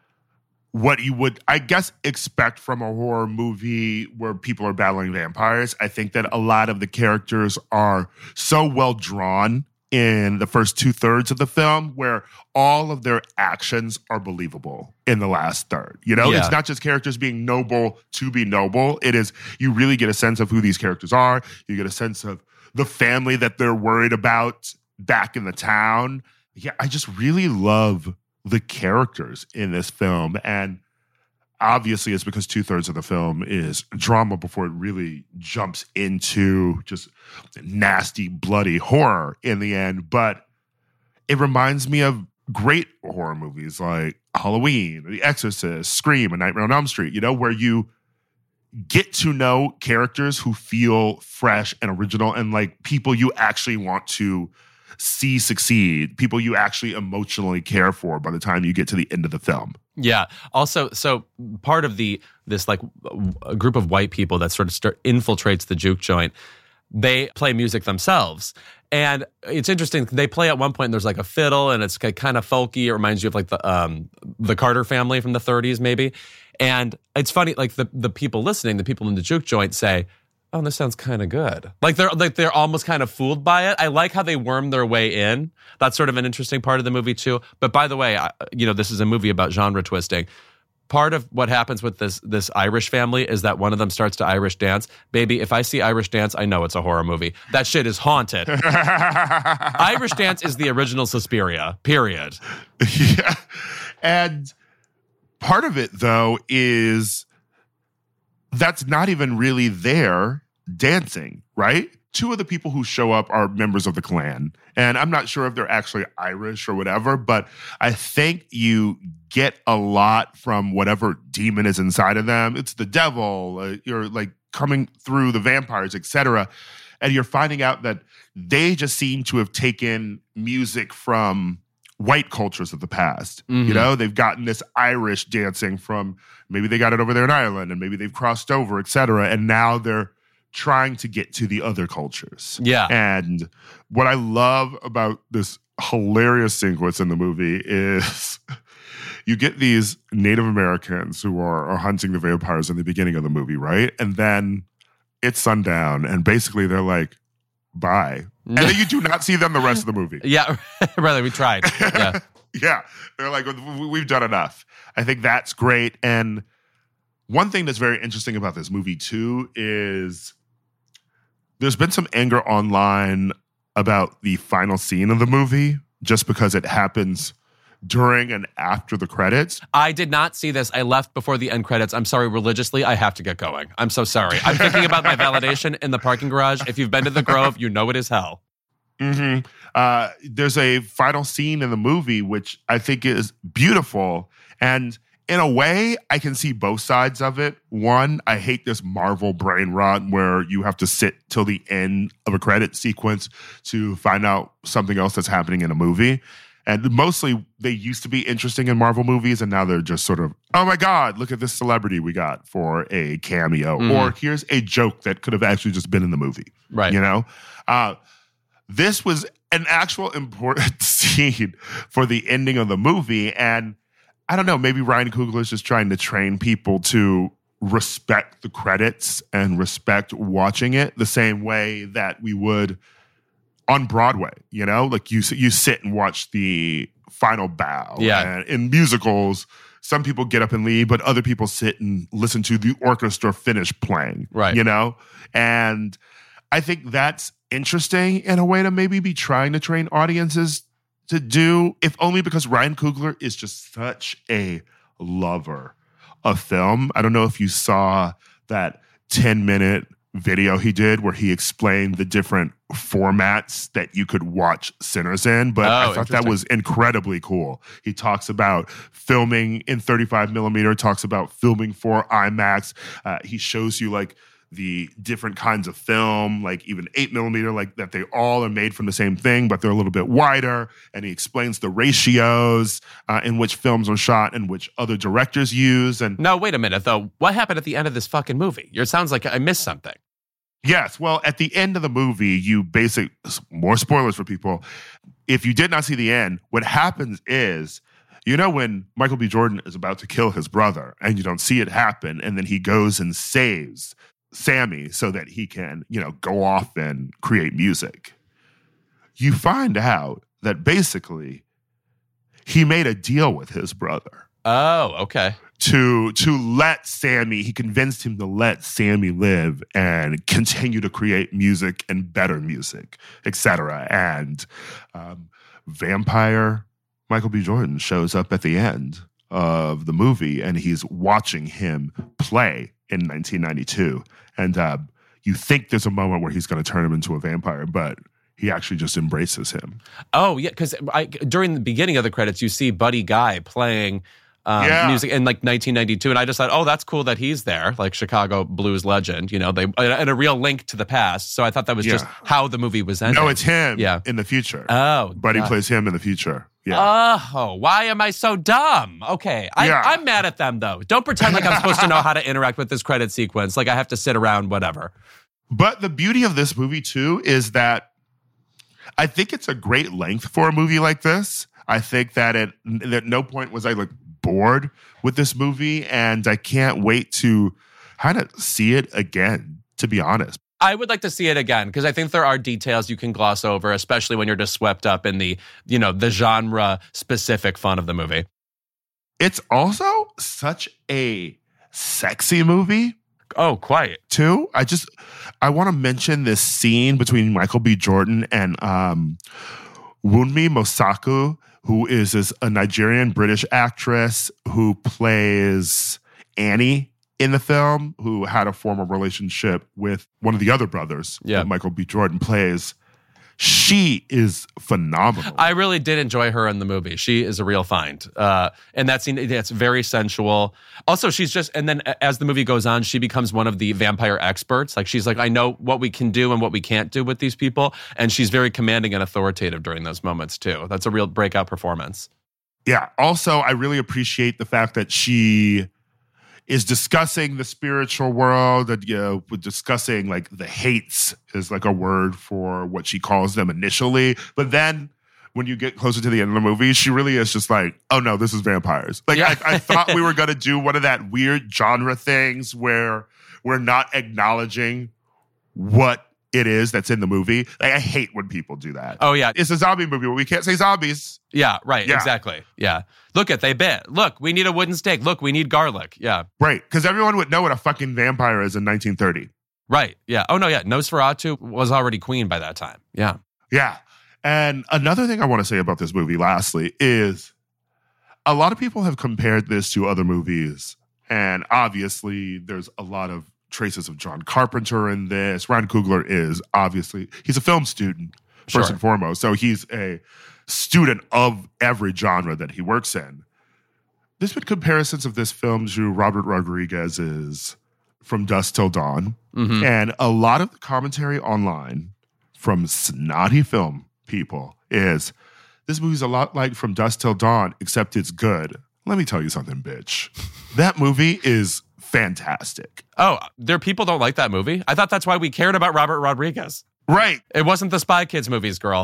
what you would, I guess, expect from a horror movie where people are battling vampires. I think that a lot of the characters are so well drawn in the first 2/3 of the film where all of their actions are believable in the last third. You know, It's not just characters being noble to be noble. It is, you really get a sense of who these characters are. You get a sense of the family that they're worried about back in the town. Yeah, I just really love the characters in this film. And obviously it's because 2/3 of the film is drama before it really jumps into just nasty, bloody horror in the end. But it reminds me of great horror movies like Halloween, The Exorcist, Scream, and Nightmare on Elm Street, you know, where you get to know characters who feel fresh and original and like people you actually want to see succeed, people you actually emotionally care for by the time you get to the end of the film. Yeah. Also, so part of this like a group of white people that sort of infiltrates the juke joint, they play music themselves. And it's interesting. They play at one point and there's like a fiddle and it's kind of folky. It reminds you of like the Carter family from the 30s maybe. And it's funny, like the people listening, the people in the juke joint say, oh, this sounds kind of good. Like they're almost kind of fooled by it. I like how they worm their way in. That's sort of an interesting part of the movie too. But by the way, this is a movie about genre twisting. Part of what happens with this Irish family is that one of them starts to Irish dance. Baby, if I see Irish dance, I know it's a horror movie. That shit is haunted. Irish dance is the original Suspiria, period. Yeah. And part of it, though, is that's not even really there dancing, right? Two of the people who show up are members of the Klan. And I'm not sure if they're actually Irish or whatever, but I think you get a lot from whatever demon is inside of them. It's the devil. You're like coming through the vampires, etc. And you're finding out that they just seem to have taken music from white cultures of the past. Mm-hmm. You know, they've gotten this Irish dancing from, maybe they got it over there in Ireland and maybe they've crossed over, etc. And now they're trying to get to the other cultures. Yeah. And what I love about this hilarious sequence in the movie is you get these Native Americans who are hunting the vampires in the beginning of the movie, right? And then it's sundown and basically they're like, bye. And then you do not see them the rest of the movie. Yeah, rather we tried. Yeah. Yeah. They're like, we've done enough. I think that's great. And one thing that's very interesting about this movie too is There's been some anger online about the final scene of the movie just because it happens during and after the credits. I did not see this. I left before the end credits. I'm sorry, religiously, I have to get going. I'm so sorry. I'm thinking about my validation in the parking garage. If you've been to the Grove, you know it is hell. Mm-hmm. There's a final scene in the movie which I think is beautiful, and in a way, I can see both sides of it. One, I hate this Marvel brain rot where you have to sit till the end of a credit sequence to find out something else that's happening in a movie. And mostly, they used to be interesting in Marvel movies, and now they're just sort of, oh my God, look at this celebrity we got for a cameo. Or here's a joke that could have actually just been in the movie. Right. You know? This was an actual important scene for the ending of the movie, and I don't know, maybe Ryan Coogler is just trying to train people to respect the credits and respect watching it the same way that we would on Broadway, you know? Like you sit and watch the final bow. Yeah. And in musicals, some people get up and leave, but other people sit and listen to the orchestra finish playing. Right. You know? And I think that's interesting in a way to maybe be trying to train audiences to do, if only because Ryan Coogler is just such a lover of film. I don't know if you saw that 10-minute video he did where he explained the different formats that you could watch Sinners in, but I thought that was incredibly cool. He talks about filming in 35 millimeter, talks about filming for IMAX. He shows you like the different kinds of film, like even 8 millimeter, like that they all are made from the same thing, but they're a little bit wider. And he explains the ratios in which films are shot and which other directors use. And no, wait a minute, though. What happened at the end of this fucking movie? It sounds like I missed something. Yes. Well, at the end of the movie, more spoilers for people. If you did not see the end, what happens is, you know, when Michael B. Jordan is about to kill his brother and you don't see it happen, and then he goes and saves Sammy so that he can, you know, go off and create music. You find out that basically he made a deal with his brother. Oh, okay. To let Sammy, he convinced him to let Sammy live and continue to create music and better music, etc. And vampire Michael B. Jordan shows up at the end of the movie, and he's watching him play in 1992. And you think there's a moment where he's going to turn him into a vampire, but he actually just embraces him. Oh, yeah, because during the beginning of the credits, you see Buddy Guy playing music in like 1992, and I just thought, oh, that's cool that he's there, like Chicago blues legend, you know, and a real link to the past. So I thought that was just how the movie was ending. No, it's him in the future. Oh, Buddy plays him in the future. Yeah. Oh, why am I so dumb? Okay, I'm mad at them, though. Don't pretend like I'm supposed to know how to interact with this credit sequence, like I have to sit around, whatever. But the beauty of this movie, too, is that I think it's a great length for a movie like this. I think that at no point was I like bored with this movie, and I can't wait to kind of see it again, to be honest. I would like to see it again because I think there are details you can gloss over, especially when you're just swept up in the, you know, the genre specific fun of the movie. It's also such a sexy movie. Oh, quite. Too. I want to mention this scene between Michael B. Jordan and Wunmi Mosaku, who is a Nigerian British actress who plays Annie in the film, who had a former relationship with one of the other brothers that Michael B. Jordan plays. She is phenomenal. I really did enjoy her in the movie. She is a real find. And that scene, it's very sensual. Also, she's just, and then as the movie goes on, she becomes one of the vampire experts. Like, she's like, I know what we can do and what we can't do with these people. And she's very commanding and authoritative during those moments, too. That's a real breakout performance. Yeah. Also, I really appreciate the fact that she is discussing the spiritual world, and, you know, discussing like the hates is like a word for what she calls them initially. But then when you get closer to the end of the movie, she really is just like, oh no, this is vampires. Like I thought we were going to do one of that weird genre things where we're not acknowledging what it is that's in the movie. Like, I hate when people do that. Oh, yeah. It's a zombie movie, but we can't say zombies. Yeah, right. Yeah. Exactly. Yeah. Look, they bit. Look, we need a wooden stake. Look, we need garlic. Yeah. Right. Because everyone would know what a fucking vampire is in 1930. Right. Yeah. Oh, no, yeah. Nosferatu was already queen by that time. Yeah. Yeah. And another thing I want to say about this movie, lastly, is a lot of people have compared this to other movies. And obviously, there's a lot of traces of John Carpenter in this. Ryan Coogler is obviously, he's a film student, first and foremost. So he's a student of every genre that he works in. There's been comparisons of this film to Robert Rodriguez's From Dusk Till Dawn. Mm-hmm. And a lot of the commentary online from snotty film people is, this movie's a lot like From Dusk Till Dawn, except it's good. Let me tell you something, bitch. That movie is fantastic. Oh, people don't like that movie? I thought that's why we cared about Robert Rodriguez. Right. It wasn't the Spy Kids movies, girl.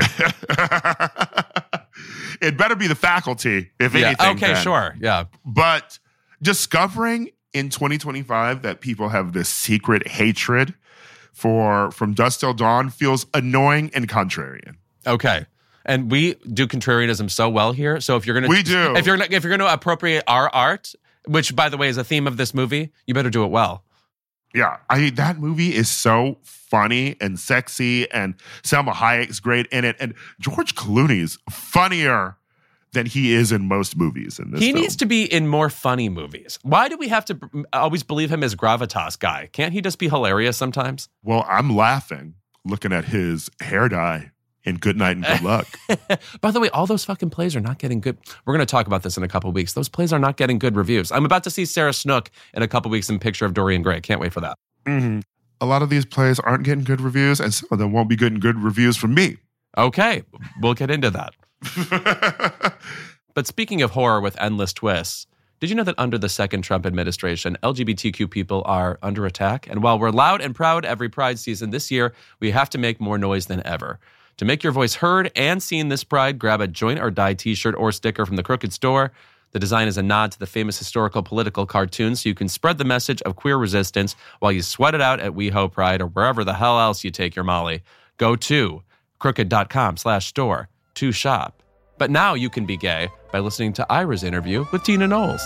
It better be The Faculty, if anything. Okay, then. Sure. Yeah. But discovering in 2025 that people have this secret hatred for From Dusk Till Dawn feels annoying and contrarian. Okay. And we do contrarianism so well here. So if you're gonna, if you're gonna appropriate our art, which by the way is a theme of this movie, you better do it well. Yeah, that movie is so funny and sexy, and Salma Hayek's great in it, and George Clooney's funnier than he is in most movies in this film. He needs to be in more funny movies. Why do we have to always believe him as gravitas guy? Can't he just be hilarious sometimes? Well, I'm laughing looking at his hair dye in Good Night and Good Luck. By the way, all those fucking plays are not getting good. We're going to talk about this in a couple of weeks. Those plays are not getting good reviews. I'm about to see Sarah Snook in a couple of weeks in Picture of Dorian Gray. Can't wait for that. Mm-hmm. A lot of these plays aren't getting good reviews, and some of them won't be getting good reviews from me. Okay, we'll get into that. But speaking of horror with endless twists, did you know that under the second Trump administration, LGBTQ people are under attack? And while we're loud and proud every Pride season this year, we have to make more noise than ever. To make your voice heard and seen this Pride, grab a Join or Die t-shirt or sticker from the Crooked Store. The design is a nod to the famous historical political cartoon, so you can spread the message of queer resistance while you sweat it out at WeHo Pride or wherever the hell else you take your Molly. Go to crooked.com/store to shop. But now you can be gay by listening to Ira's interview with Tina Knowles.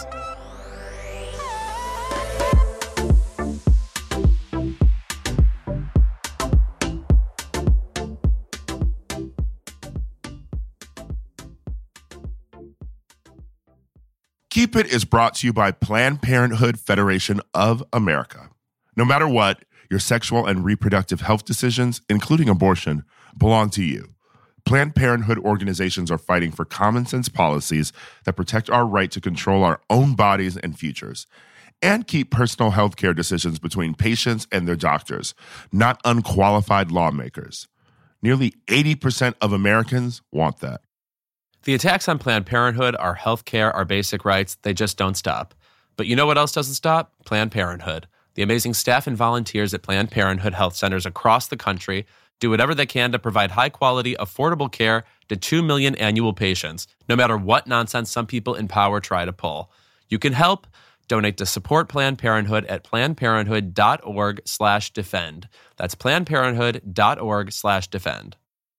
Keep It is brought to you by Planned Parenthood Federation of America. No matter what, your sexual and reproductive health decisions, including abortion, belong to you. Planned Parenthood organizations are fighting for common sense policies that protect our right to control our own bodies and futures, and keep personal health care decisions between patients and their doctors, not unqualified lawmakers. Nearly 80% of Americans want that. The attacks on Planned Parenthood, our health care, our basic rights, they just don't stop. But you know what else doesn't stop? Planned Parenthood. The amazing staff and volunteers at Planned Parenthood health centers across the country do whatever they can to provide high-quality, affordable care to 2 million annual patients, no matter what nonsense some people in power try to pull. You can help. Donate to support Planned Parenthood at plannedparenthood.org/defend. That's plannedparenthood.org/defend.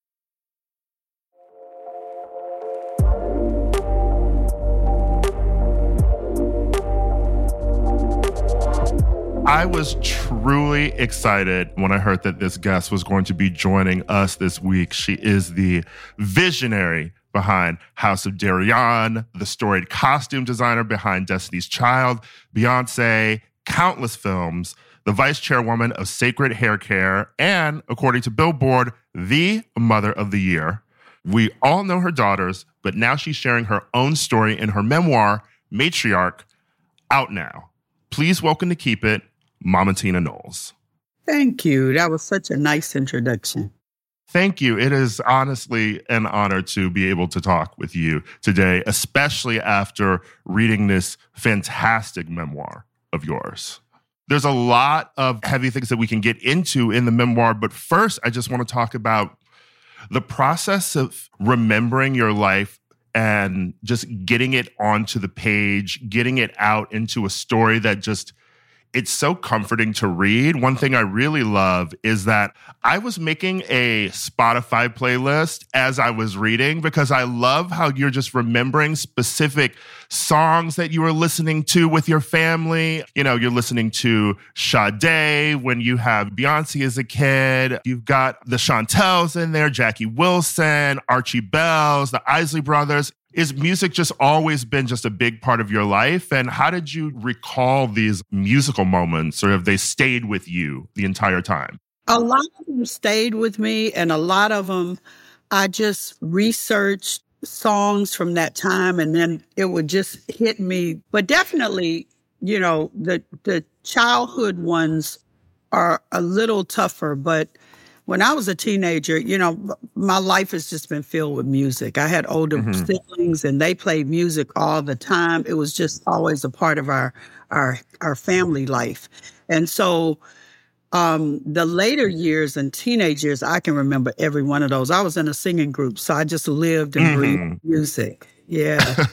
I was truly excited when I heard that this guest was going to be joining us this week. She is the visionary behind House of Darian, the storied costume designer behind Destiny's Child, Beyonce, countless films, the vice chairwoman of Sacred Hair Care, and, according to Billboard, the Mother of the Year. We all know her daughters, but now she's sharing her own story in her memoir, Matriarch, out now. Please welcome to Keep It, Mama Tina Knowles. Thank you. That was such a nice introduction. Thank you. It is honestly an honor to be able to talk with you today, especially after reading this fantastic memoir of yours. There's a lot of heavy things that we can get into in the memoir, but first, I just want to talk about the process of remembering your life and just getting it onto the page, getting it out into a story that just it's so comforting to read. One thing I really love is that I was making a Spotify playlist as I was reading because I love how you're just remembering specific songs that you were listening to with your family. You know, you're listening to Sade when you have Beyonce as a kid. You've got the Chantels in there, Jackie Wilson, Archie Bells, the Isley Brothers. Is music just always been just a big part of your life? And how did you recall these musical moments, or have they stayed with you the entire time? A lot of them stayed with me, and a lot of them I just researched songs from that time, and then it would just hit me. But definitely, you know, the childhood ones are a little tougher, but when I was a teenager, you know, my life has just been filled with music. I had older siblings, and they played music all the time. It was just always a part of our family life. And so the later years and teenage years, I can remember every one of those. I was in a singing group, so I just lived and breathed music. Yeah.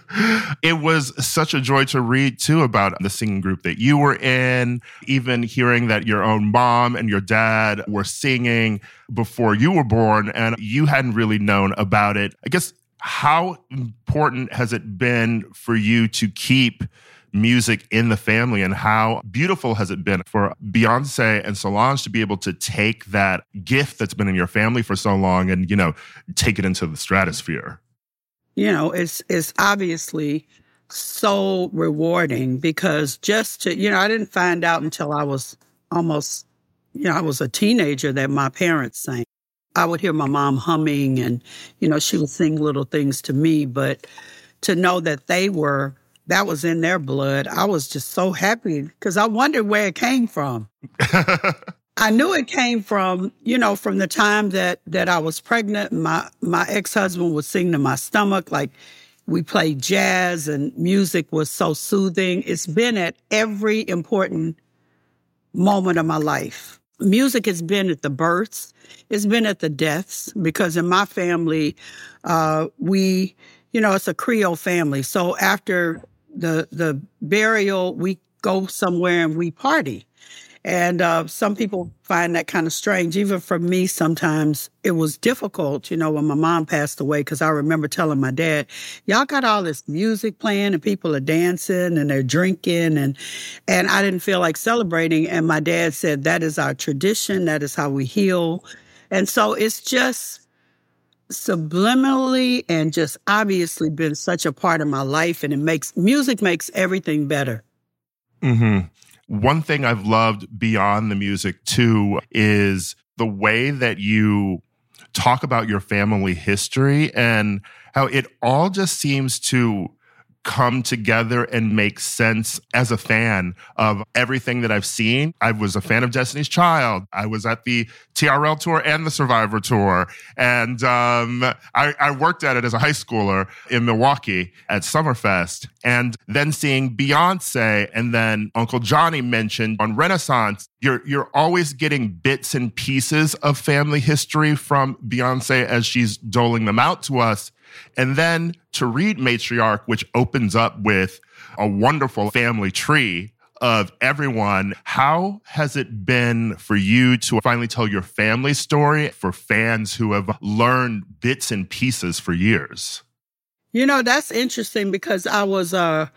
It was such a joy to read, too, about the singing group that you were in, even hearing that your own mom and your dad were singing before you were born, and you hadn't really known about it. I guess, how important has it been for you to keep music in the family, and how beautiful has it been for Beyonce and Solange to be able to take that gift that's been in your family for so long and, you know, take it into the stratosphere? You know, it's obviously so rewarding because just to, you know, I didn't find out until I was almost, you know, I was a teenager that my parents sang. I would hear my mom humming and, you know, she would sing little things to me, but to know that that was in their blood, I was just so happy because I wondered where it came from. I knew it came from, you know, from the time that I was pregnant. My ex-husband would sing to my stomach. Like, we played jazz and music was so soothing. It's been at every important moment of my life. Music has been at the births. It's been at the deaths because in my family, we, you know, it's a Creole family. So after the burial, we go somewhere and we party. And some people find that kind of strange. Even for me, sometimes it was difficult, you know, when my mom passed away, because I remember telling my dad, y'all got all this music playing and people are dancing and they're drinking. And I didn't feel like celebrating. And my dad said, that is our tradition. That is how we heal. And so it's just subliminally and just obviously been such a part of my life. And music makes everything better. Mm-hmm. One thing I've loved beyond the music, too, is the way that you talk about your family history and how it all just seems to come together and make sense as a fan of everything that I've seen. I was a fan of Destiny's Child. I was at the TRL tour and the Survivor tour. And I worked at it as a high schooler in Milwaukee at Summerfest. And then seeing Beyonce, and then Uncle Johnny mentioned on Renaissance, you're always getting bits and pieces of family history from Beyonce as she's doling them out to us. And then to read Matriarch, which opens up with a wonderful family tree of everyone. How has it been for you to finally tell your family story for fans who have learned bits and pieces for years? You know, that's interesting because I was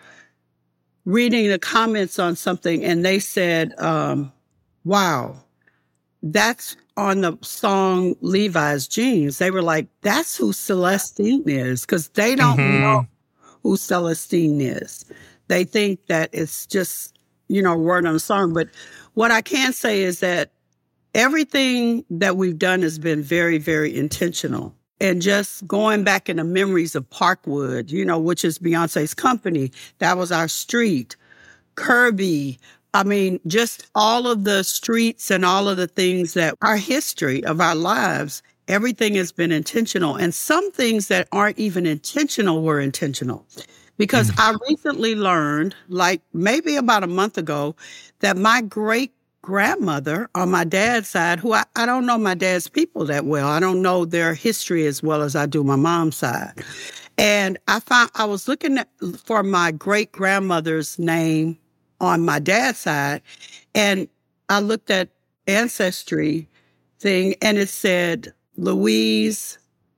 reading the comments on something and they said, wow, that's on the song Levi's Jeans. They were like, that's who Celestine is, because they don't know who Celestine is. They think that it's just, you know, a word on a song. But what I can say is that everything that we've done has been very, very intentional. And just going back in the memories of Parkwood, you know, which is Beyonce's company, that was our street. Kirby, I mean, just all of the streets and all of the things that our history of our lives, everything has been intentional. And some things that aren't even intentional were intentional. Because I recently learned, like maybe about a month ago, that my great-grandmother on my dad's side, who I don't know my dad's people that well. I don't know their history as well as I do my mom's side. And I was looking for my great-grandmother's name on my dad's side. And I looked at Ancestry thing and it said Louise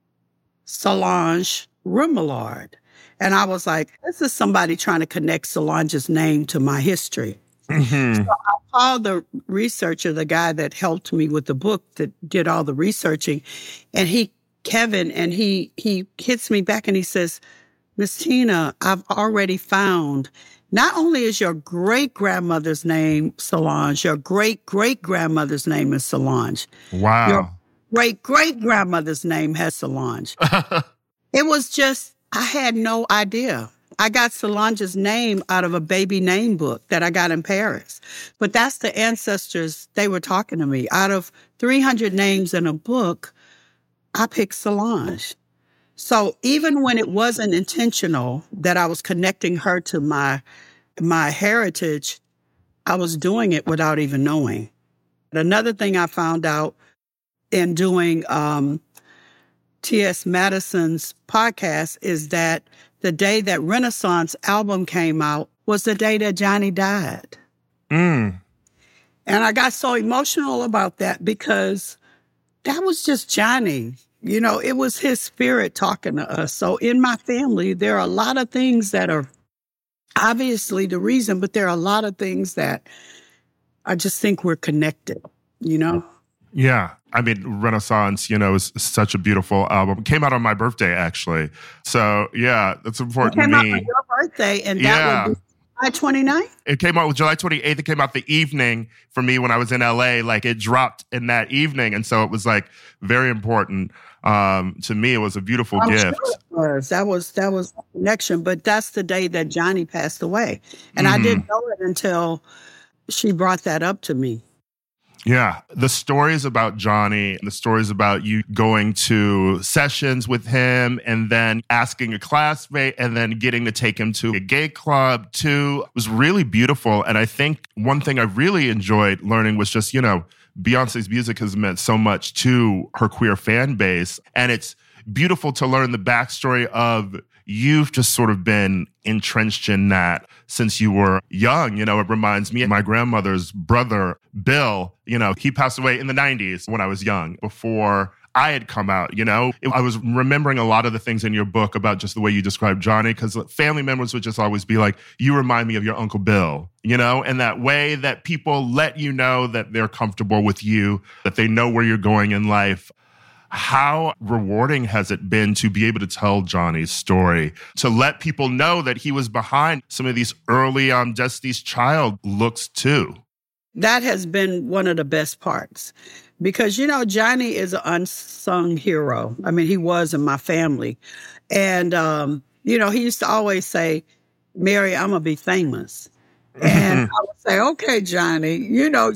Solange Remillard. And I was like, this is somebody trying to connect Solange's name to my history. Mm-hmm. So I called the researcher, the guy that helped me with the book, that did all the researching, and Kevin, and he hits me back and he says, Miss Tina, I've already found, not only is your great-grandmother's name Solange, your great-great-grandmother's name is Solange. Wow. Your great-great-grandmother's name has Solange. It was just, I had no idea. I got Solange's name out of a baby name book that I got in Paris. But that's the ancestors, they were talking to me. Out of 300 names in a book, I picked Solange. So even when it wasn't intentional that I was connecting her to my heritage, I was doing it without even knowing. Another thing I found out in doing T.S. Madison's podcast is that the day that Renaissance album came out was the day that Johnny died. Mm. And I got so emotional about that because that was just Johnny. You know, it was his spirit talking to us. So in my family, there are a lot of things that are obviously the reason, but there are a lot of things that I just think we're connected, you know? Yeah. I mean, Renaissance, is such a beautiful album. It came out on my birthday, actually. So, yeah, that's important to me. It came out on your birthday, and that would be July 29th? It came out with July 28th. It came out the evening for me when I was in LA. Like, it dropped in that evening. And so it was, like, very important. To me, it was a beautiful gift. Sure it was. That was a connection. But that's the day that Johnny passed away. And I didn't know it until she brought that up to me. Yeah. The stories about Johnny, the stories about you going to sessions with him and then asking a classmate and then getting to take him to a gay club too was really beautiful. And I think one thing I really enjoyed learning was just, Beyonce's music has meant so much to her queer fan base. And it's beautiful to learn the backstory of you've just sort of been entrenched in that since you were young. It reminds me of my grandmother's brother, Bill. He passed away in the 90s when I was young, before I had come out. I was remembering a lot of the things in your book about just the way you described Johnny, because family members would just always be like, you remind me of your Uncle Bill, and that way that people let you know that they're comfortable with you, that they know where you're going in life. How rewarding has it been to be able to tell Johnny's story, to let people know that he was behind some of these early Destiny's Child looks too? That has been one of the best parts because, Johnny is an unsung hero. I mean, he was in my family. And, he used to always say, Mary, I'm going to be famous. And I would say, okay, Johnny,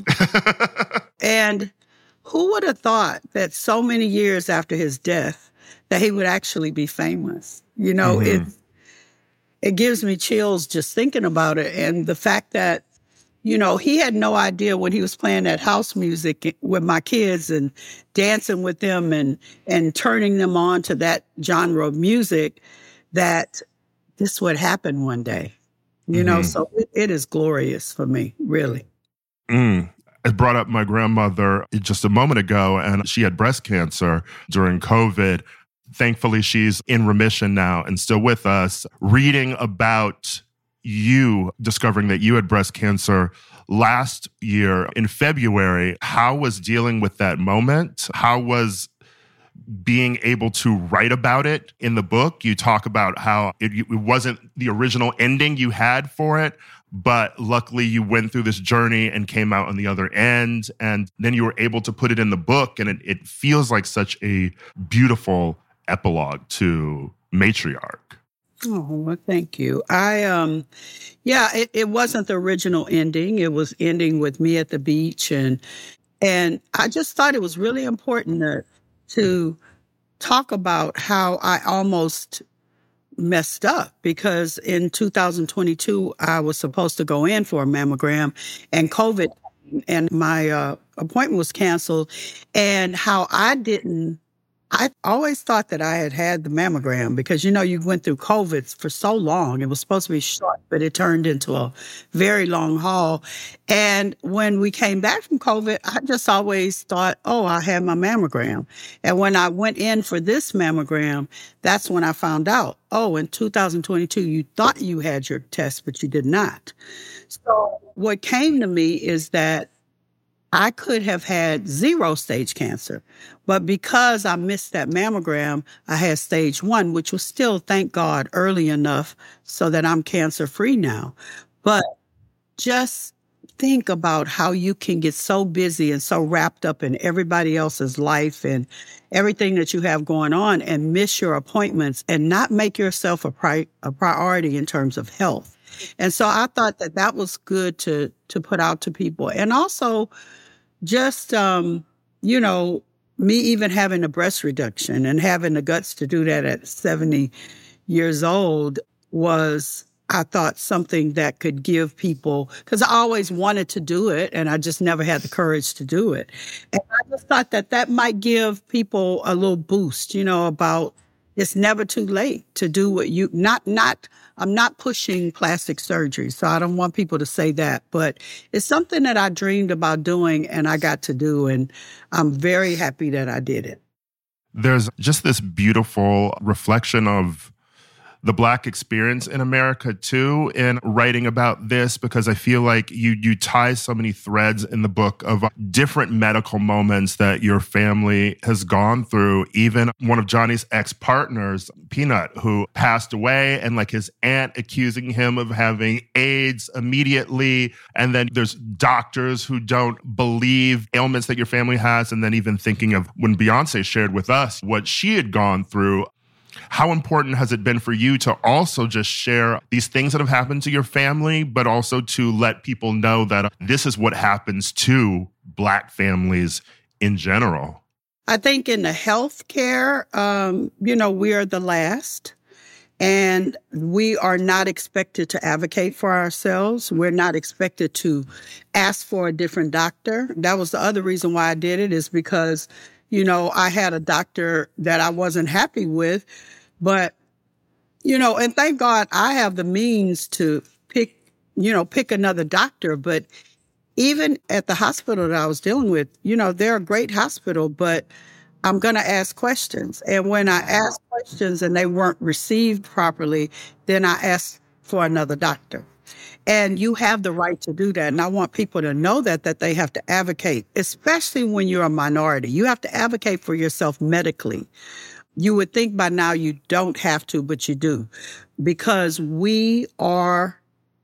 and who would have thought that so many years after his death that he would actually be famous? It gives me chills just thinking about it. And the fact that, he had no idea when he was playing that house music with my kids and dancing with them and turning them on to that genre of music, that this would happen one day. So it is glorious for me, really. I brought up my grandmother just a moment ago, and she had breast cancer during COVID. Thankfully, she's in remission now and still with us. Reading about you discovering that you had breast cancer last year in February, how was dealing with that moment? How was being able to write about it in the book? You talk about how it wasn't the original ending you had for it, but luckily you went through this journey and came out on the other end. And then you were able to put it in the book. And it feels like such a beautiful epilogue to Matriarch. Oh, well, thank you. It wasn't the original ending. It was ending with me at the beach. And I just thought it was really important to talk about how I almost messed up, because in 2022, I was supposed to go in for a mammogram and COVID, and my appointment was canceled, and how I didn't I always thought that I had had the mammogram because, you went through COVID for so long. It was supposed to be short, but it turned into a very long haul. And when we came back from COVID, I just always thought, oh, I had my mammogram. And when I went in for this mammogram, that's when I found out, oh, in 2022, you thought you had your test, but you did not. So what came to me is that I could have had 0 stage cancer, but because I missed that mammogram, I had stage 1, which was still, thank God, early enough so that I'm cancer free now. But just think about how you can get so busy and so wrapped up in everybody else's life and everything that you have going on and miss your appointments and not make yourself a priority in terms of health. And so I thought that that was good to put out to people. And also just, me even having a breast reduction and having the guts to do that at 70 years old was, I thought, something that could give people, because I always wanted to do it and I just never had the courage to do it. And I just thought that that might give people a little boost, about it's never too late to do what I'm not pushing plastic surgery, so I don't want people to say that, but it's something that I dreamed about doing and I got to do, and I'm very happy that I did it. There's just this beautiful reflection of the Black experience in America, too, in writing about this, because I feel like you tie so many threads in the book of different medical moments that your family has gone through. Even one of Johnny's ex-partners, Peanut, who passed away, and like his aunt accusing him of having AIDS immediately. And then there's doctors who don't believe ailments that your family has. And then even thinking of when Beyonce shared with us what she had gone through. How important has it been for you to also just share these things that have happened to your family, but also to let people know that this is what happens to Black families in general? I think in the healthcare, we are the last, and we are not expected to advocate for ourselves. We're not expected to ask for a different doctor. That was the other reason why I did it, is because I had a doctor that I wasn't happy with, but, and thank God I have the means to pick another doctor. But even at the hospital that I was dealing with, they're a great hospital, but I'm going to ask questions. And when I ask questions and they weren't received properly, then I asked for another doctor. And you have the right to do that. And I want people to know that they have to advocate, especially when you're a minority. You have to advocate for yourself medically. You would think by now you don't have to, but you do, because we are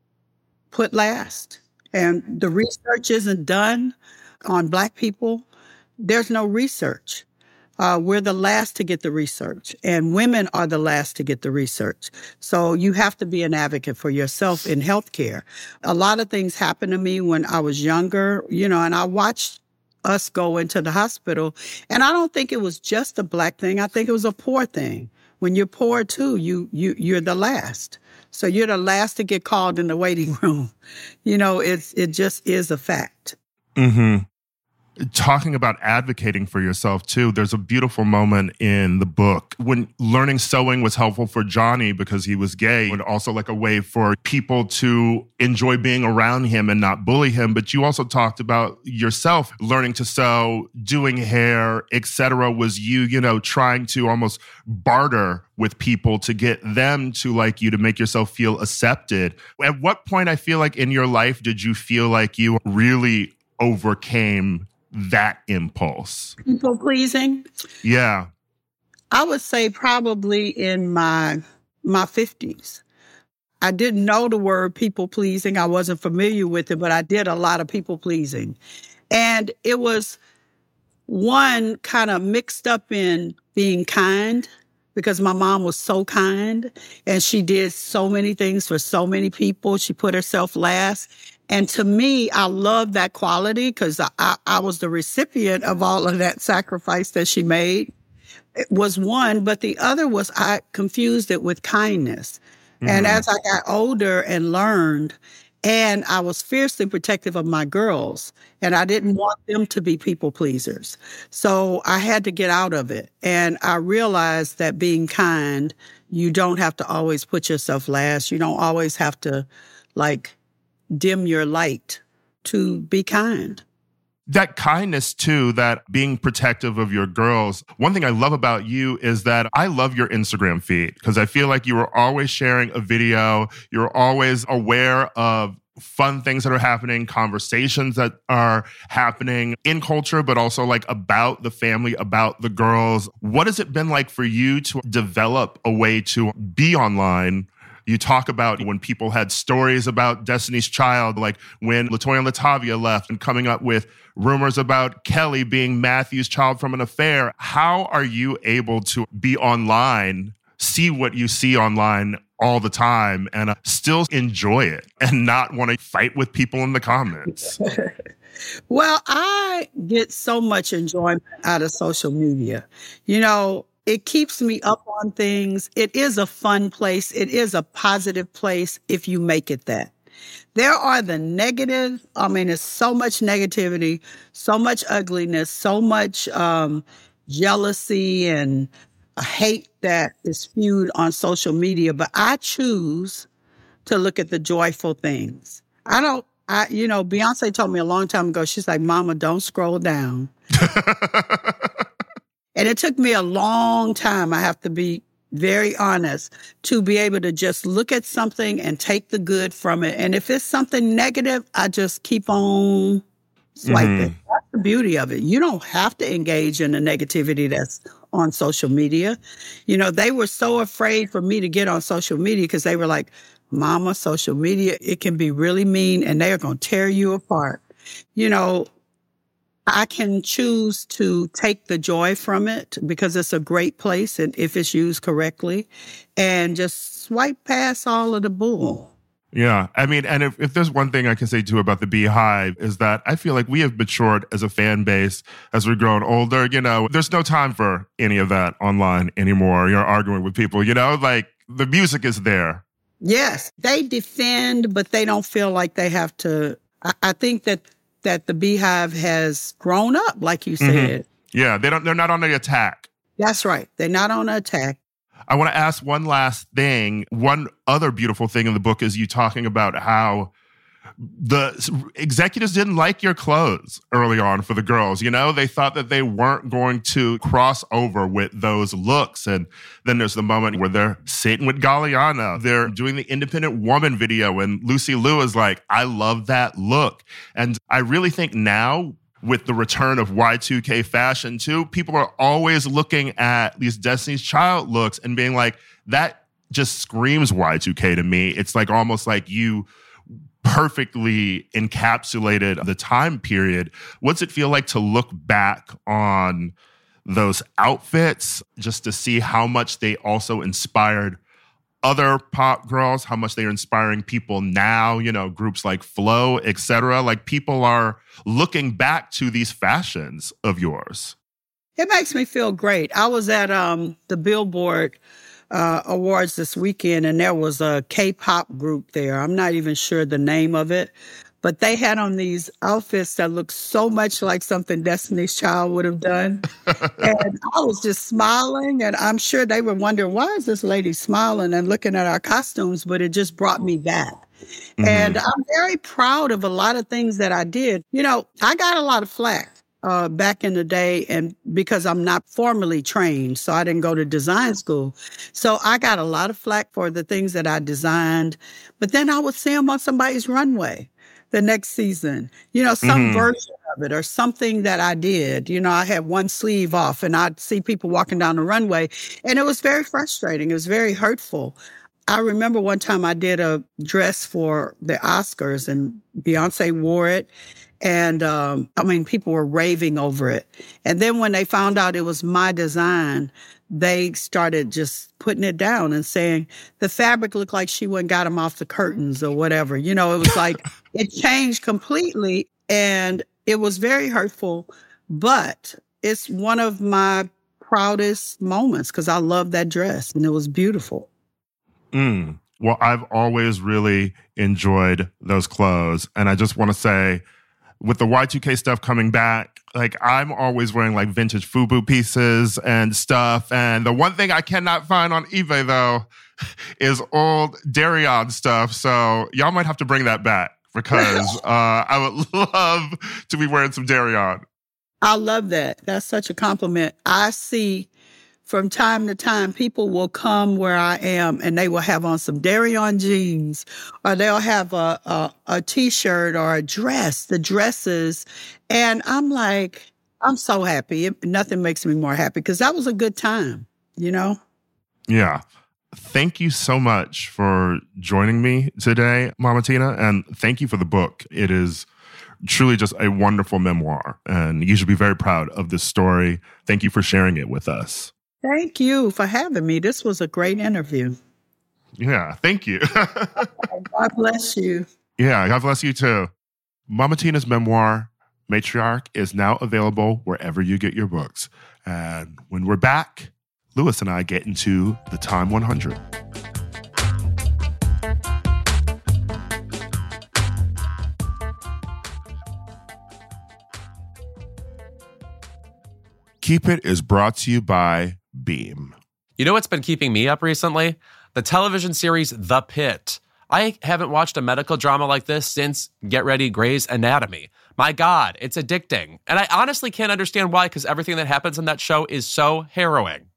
put last. And the research isn't done on Black people. There's no research. We're the last to get the research, and women are the last to get the research. So you have to be an advocate for yourself in healthcare. A lot of things happened to me when I was younger, and I watched us go into the hospital. And I don't think it was just a Black thing. I think it was a poor thing. When you're poor too, you're the last. So you're the last to get called in the waiting room. It just is a fact. Mm-hmm. Talking about advocating for yourself, too, there's a beautiful moment in the book when learning sewing was helpful for Johnny because he was gay, and also like a way for people to enjoy being around him and not bully him. But you also talked about yourself learning to sew, doing hair, etc. Was you, trying to almost barter with people to get them to like you, to make yourself feel accepted. At what point, I feel like in your life, did you feel like you really overcame that impulse? People pleasing? Yeah. I would say probably in my 50s. I didn't know the word people pleasing. I wasn't familiar with it, but I did a lot of people pleasing. And it was one kind of mixed up in being kind, because my mom was so kind and she did so many things for so many people. She put herself last. And to me, I love that quality because I was the recipient of all of that sacrifice that she made. It was one, but the other was I confused it with kindness. Mm-hmm. And as I got older and learned, And I was fiercely protective of my girls, and I didn't want them to be people pleasers. So I had to get out of it. And I realized that being kind, you don't have to always put yourself last. You don't always have to dim your light to be kind. That kindness too, that being protective of your girls. One thing I love about you is that I love your Instagram feed because I feel like you are always sharing a video. You're always aware of fun things that are happening, conversations that are happening in culture, but also about the family, about the girls. What has it been like for you to develop a way to be online? You talk about when people had stories about Destiny's Child, like when LaToya and Latavia left, and coming up with rumors about Kelly being Matthew's child from an affair. How are you able to be online, see what you see online all the time, and still enjoy it and not want to fight with people in the comments? Well, I get so much enjoyment out of social media. It keeps me up on things. It is a fun place. It is a positive place if you make it that. There are the negative. It's so much negativity, so much ugliness, so much jealousy and hate that is spewed on social media. But I choose to look at the joyful things. Beyonce told me a long time ago, she's like, Mama, don't scroll down. And it took me a long time, I have to be very honest, to be able to just look at something and take the good from it. And if it's something negative, I just keep on swiping. That's the beauty of it. You don't have to engage in the negativity that's on social media. They were so afraid for me to get on social media because they were like, Mama, social media, it can be really mean and they're going to tear you apart. I can choose to take the joy from it because it's a great place and if it's used correctly, and just swipe past all of the bull. Yeah. And if there's one thing I can say too about the Beehive is that I feel like we have matured as a fan base as we've grown older. There's no time for any of that online anymore. You're arguing with people, the music is there. Yes. They defend, but they don't feel like they have to. I think that the Beehive has grown up, like you said. Yeah, they're not on the attack. That's right. They're not on the attack. I want to ask one last thing. One other beautiful thing in the book is you talking about how the executives didn't like your clothes early on for the girls. They thought that they weren't going to cross over with those looks. And then there's the moment where they're sitting with Galliana. They're doing the Independent Woman video. And Lucy Liu is like, I love that look. And I really think now, with the return of Y2K fashion too, people are always looking at these Destiny's Child looks and being like, that just screams Y2K to me. It's almost like you perfectly encapsulated the time period. What's it feel like to look back on those outfits just to see how much they also inspired other pop girls, how much they're inspiring people now, groups like Flo, etc. People are looking back to these fashions of yours. It makes me feel great. I was at the Billboard Awards this weekend, and there was a K-pop group there. I'm not even sure the name of it, but they had on these outfits that looked so much like something Destiny's Child would have done. And I was just smiling, and I'm sure they were wondering, why is this lady smiling and looking at our costumes? But it just brought me back. And I'm very proud of a lot of things that I did. I got a lot of flack back in the day, and because I'm not formally trained, so I didn't go to design school. So I got a lot of flack for the things that I designed, but then I would see them on somebody's runway the next season, some version of it or something that I did. I had one sleeve off and I'd see people walking down the runway, and it was very frustrating. It was very hurtful. I remember one time I did a dress for the Oscars and Beyonce wore it. And, people were raving over it. And then when they found out it was my design, they started just putting it down and saying the fabric looked like she went and got them off the curtains or whatever. It was like it changed completely, and it was very hurtful. But it's one of my proudest moments because I love that dress and it was beautiful. Well, I've always really enjoyed those clothes. And I just want to say, with the Y2K stuff coming back, like I'm always wearing like vintage FUBU pieces and stuff. And the one thing I cannot find on eBay, though, is old Darion stuff. So y'all might have to bring that back because I would love to be wearing some Darion. I love that. That's such a compliment. I see from time to time, people will come where I am and they will have on some Darion jeans, or they'll have a T-shirt or a dress, the dresses. And I'm like, I'm so happy. Nothing makes me more happy because that was a good time, you know? Yeah. Thank you so much for joining me today, Mama Tina. And thank you for the book. It is truly just a wonderful memoir. And you should be very proud of this story. Thank you for sharing it with us. Thank you for having me. This was a great interview. Yeah, thank you. God bless you. Yeah, God bless you too. Mama Tina's memoir, Matriarch, is now available wherever you get your books. And when we're back, Louis and I get into the Time 100. Keep It is brought to you by Beam. You know what's been keeping me up recently? The television series The Pit. I haven't watched a medical drama like this since, get ready, Grey's Anatomy. My God, it's addicting. And I honestly can't understand why, because everything that happens in that show is so harrowing.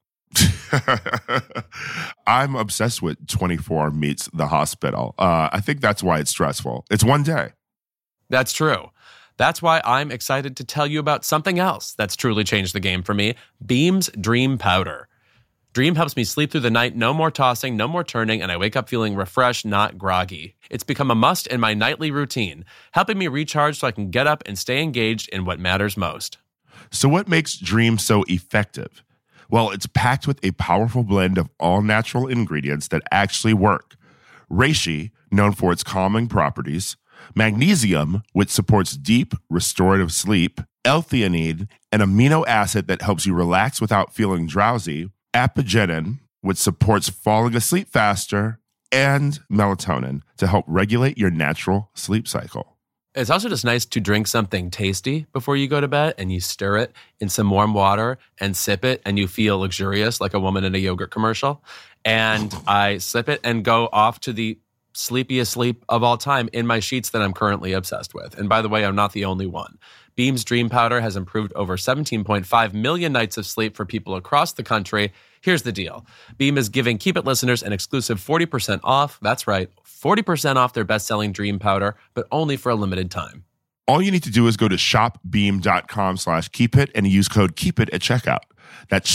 I'm obsessed with 24 Meets the Hospital. I think that's why it's stressful. It's one day. That's true. That's why I'm excited to tell you about something else that's truly changed the game for me, Beam's Dream Powder. Dream helps me sleep through the night, no more tossing, no more turning, and I wake up feeling refreshed, not groggy. It's become a must in my nightly routine, helping me recharge so I can get up and stay engaged in what matters most. So what makes Dream so effective? Well, it's packed with a powerful blend of all-natural ingredients that actually work. Reishi, known for its calming properties, magnesium, which supports deep, restorative sleep, L-theanine, an amino acid that helps you relax without feeling drowsy, apigenin, which supports falling asleep faster, and melatonin to help regulate your natural sleep cycle. It's also just nice to drink something tasty before you go to bed, and you stir it in some warm water and sip it, and you feel luxurious like a woman in a yogurt commercial. And I sip it and go off to the sleepiest sleep of all time in my sheets that I'm currently obsessed with. And by the way, I'm not the only one. Beam's Dream Powder has improved over 17.5 million nights of sleep for people across the country. Here's the deal. Beam is giving Keep It listeners an exclusive 40% off. That's right, 40% off their best-selling Dream Powder, but only for a limited time. All you need to do is go to shopbeam.com/keepit and use code KEEPIT at checkout. That's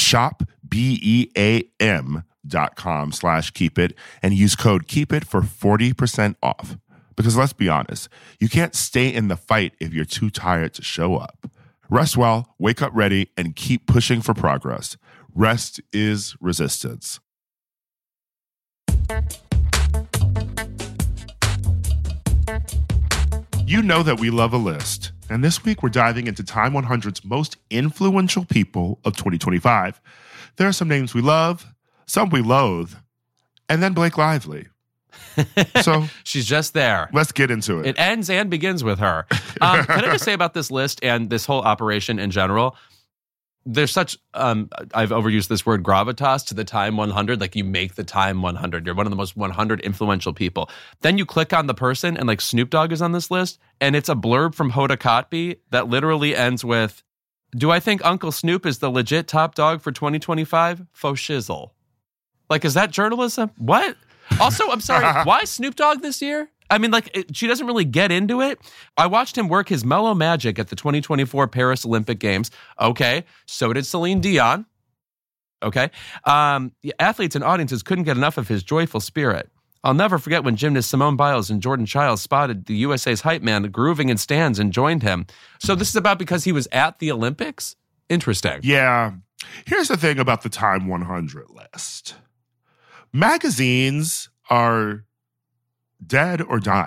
shopbeam.com/keepit and use code KEEPIT for 40% off. Because let's be honest, you can't stay in the fight if you're too tired to show up. Rest well, wake up ready, and keep pushing for progress. Rest is resistance. You know that we love a list, and this week we're diving into Time 100's most influential people of 2025. There are some names we love, some we loathe, and then Blake Lively. So she's just there. Let's get into it. It ends and begins with her. Can I just say about this list and this whole operation in general? There's such, I've overused this word, gravitas to the Time 100. Like, you make the Time 100. You're one of the most 100 influential people. Then you click on the person, and like Snoop Dogg is on this list, and it's a blurb from Hoda Kotb that literally ends with, "Do I think Uncle Snoop is the legit top dog for 2025? Faux shizzle." Like, is that journalism? What? Also, I'm sorry, why Snoop Dogg this year? I mean, like, she doesn't really get into it. I watched him work his mellow magic at the 2024 Paris Olympic Games. Okay, so did Celine Dion. Okay. Athletes and audiences couldn't get enough of his joyful spirit. I'll never forget when gymnast Simone Biles and Jordan Childs spotted the USA's hype man grooving in stands and joined him. So this is about because he was at the Olympics? Interesting. Yeah. Here's the thing about the Time 100 list. Magazines are dead or dying.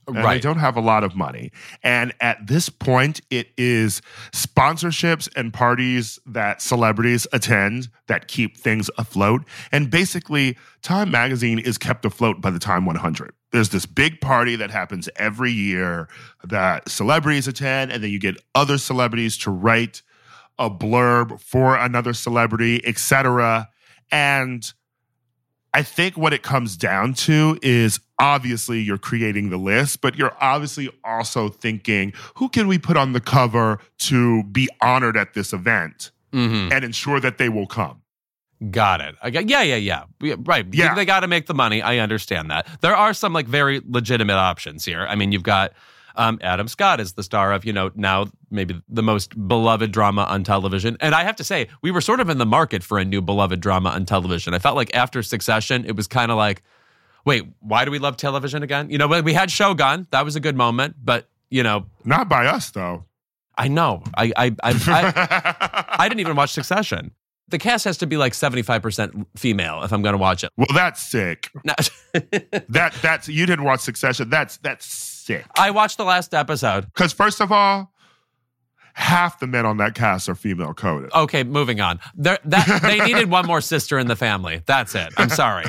and they Right. don't have a lot of money. And at this point, it is sponsorships and parties that celebrities attend that keep things afloat. And basically, Time Magazine is kept afloat by the Time 100. There's this big party that happens every year that celebrities attend, and then you get other celebrities to write a blurb for another celebrity, etc. And I think what it comes down to is obviously you're creating the list, but you're obviously also thinking, who can we put on the cover to be honored at this event and ensure that they will come? Got it. Yeah. Right. Yeah. They got to make the money. I understand that. There are some like very legitimate options here. I mean, you've got Adam Scott is the star of, now maybe the most beloved drama on television. And I have to say, we were sort of in the market for a new beloved drama on television. I felt like after Succession, it was kind of like, wait, why do we love television again? We had Shogun. That was a good moment, but, Not by us, though. I know. I didn't even watch Succession. The cast has to be like 75% female if I'm going to watch it. Well, that's sick. No. That's you didn't watch Succession. That's sick. I watched the last episode. Because first of all, half the men on that cast are female coded. Okay, moving on. They needed one more sister in the family. That's it. I'm sorry.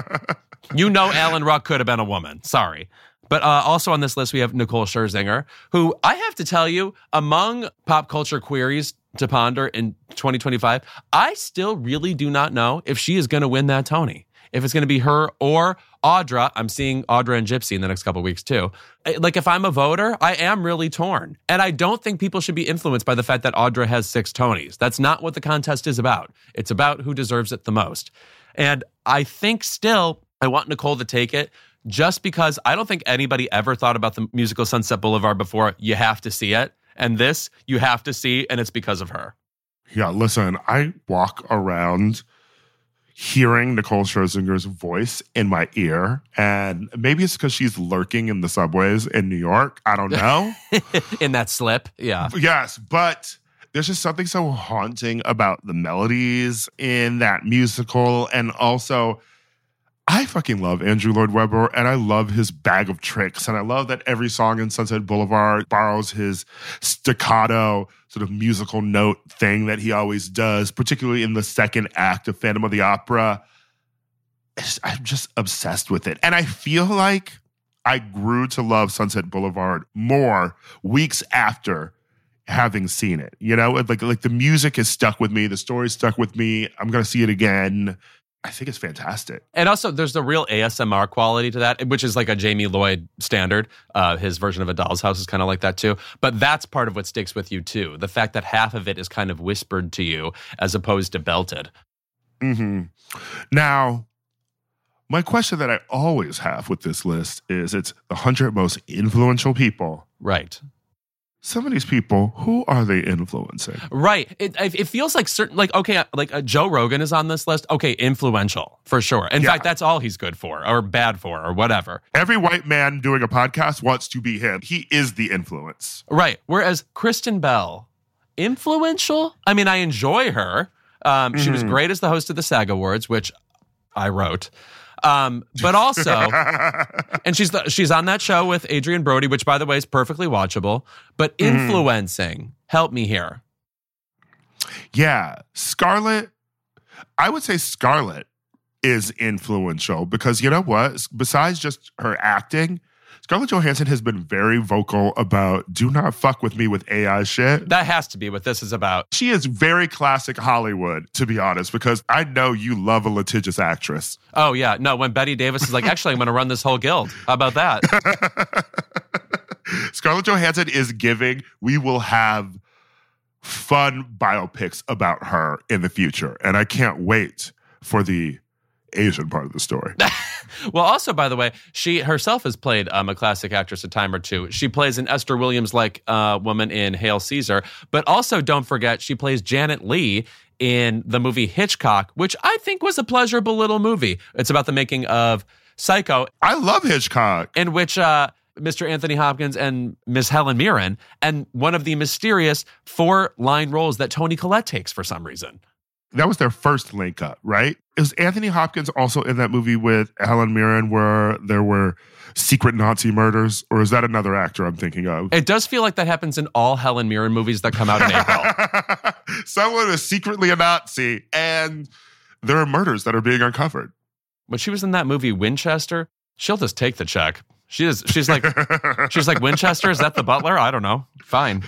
Alan Ruck could have been a woman. Sorry. But also on this list, we have Nicole Scherzinger, who I have to tell you, among pop culture queries to ponder in 2025, I still really do not know if she is going to win that Tony. If it's going to be her or Audra. I'm seeing Audra and Gypsy in the next couple of weeks too. Like if I'm a voter, I am really torn. And I don't think people should be influenced by the fact that Audra has 6 Tonys. That's not what the contest is about. It's about who deserves it the most. And I think still I want Nicole to take it just because I don't think anybody ever thought about the musical Sunset Boulevard before. You have to see it. And this you have to see, and it's because of her. Yeah, listen, I walk around hearing Nicole Scherzinger's voice in my ear, and maybe it's because she's lurking in the subways in New York. I don't know. In that slip, yeah. Yes, but there's just something so haunting about the melodies in that musical, and also I fucking love Andrew Lloyd Webber, and I love his bag of tricks. And I love that every song in Sunset Boulevard borrows his staccato sort of musical note thing that he always does, particularly in the second act of Phantom of the Opera. I'm just obsessed with it. And I feel like I grew to love Sunset Boulevard more weeks after having seen it. Like the music has stuck with me. The story stuck with me. I'm going to see it again. I think it's fantastic. And also, there's the real ASMR quality to that, which is like a Jamie Lloyd standard. His version of A Doll's House is kind of like that too. But that's part of what sticks with you too. The fact that half of it is kind of whispered to you as opposed to belted. Mm-hmm. Now, my question that I always have with this list is it's the 100 most influential people. Right. Some of these people, who are they influencing? Right. It feels like certain, Joe Rogan is on this list. Okay, influential, for sure. In fact, that's all he's good for or bad for or whatever. Every white man doing a podcast wants to be him. He is the influence. Right. Whereas Kristen Bell, influential? I mean, I enjoy her. She was great as the host of the SAG Awards, which I wrote. But also, and she's on that show with Adrian Brody, which by the way is perfectly watchable, but influencing, help me here. Yeah. Scarlett, I would say Scarlett is influential because you know what? Besides just her acting, Scarlett Johansson has been very vocal about do not fuck with me with AI shit. That has to be what this is about. She is very classic Hollywood, to be honest, because I know you love a litigious actress. Oh, yeah. No, when Betty Davis is like, actually, I'm going to run this whole guild. How about that? Scarlett Johansson is giving, we will have fun biopics about her in the future. And I can't wait for the Asian part of the story. Well, also, by the way, she herself has played a classic actress a time or two. She plays an Esther Williams-like woman in Hail Caesar. But also, don't forget, she plays Janet Leigh in the movie Hitchcock, which I think was a pleasurable little movie. It's about the making of Psycho. I love Hitchcock. In which Mr. Anthony Hopkins and Miss Helen Mirren, and one of the mysterious 4-line roles that Toni Collette takes for some reason. That was their first link up, right? Is Anthony Hopkins also in that movie with Helen Mirren where there were secret Nazi murders? Or is that another actor I'm thinking of? It does feel like that happens in all Helen Mirren movies that come out in April. Someone is secretly a Nazi and there are murders that are being uncovered. When she was in that movie Winchester, she'll just take the check. She's like Winchester. Is that the butler? I don't know. Fine.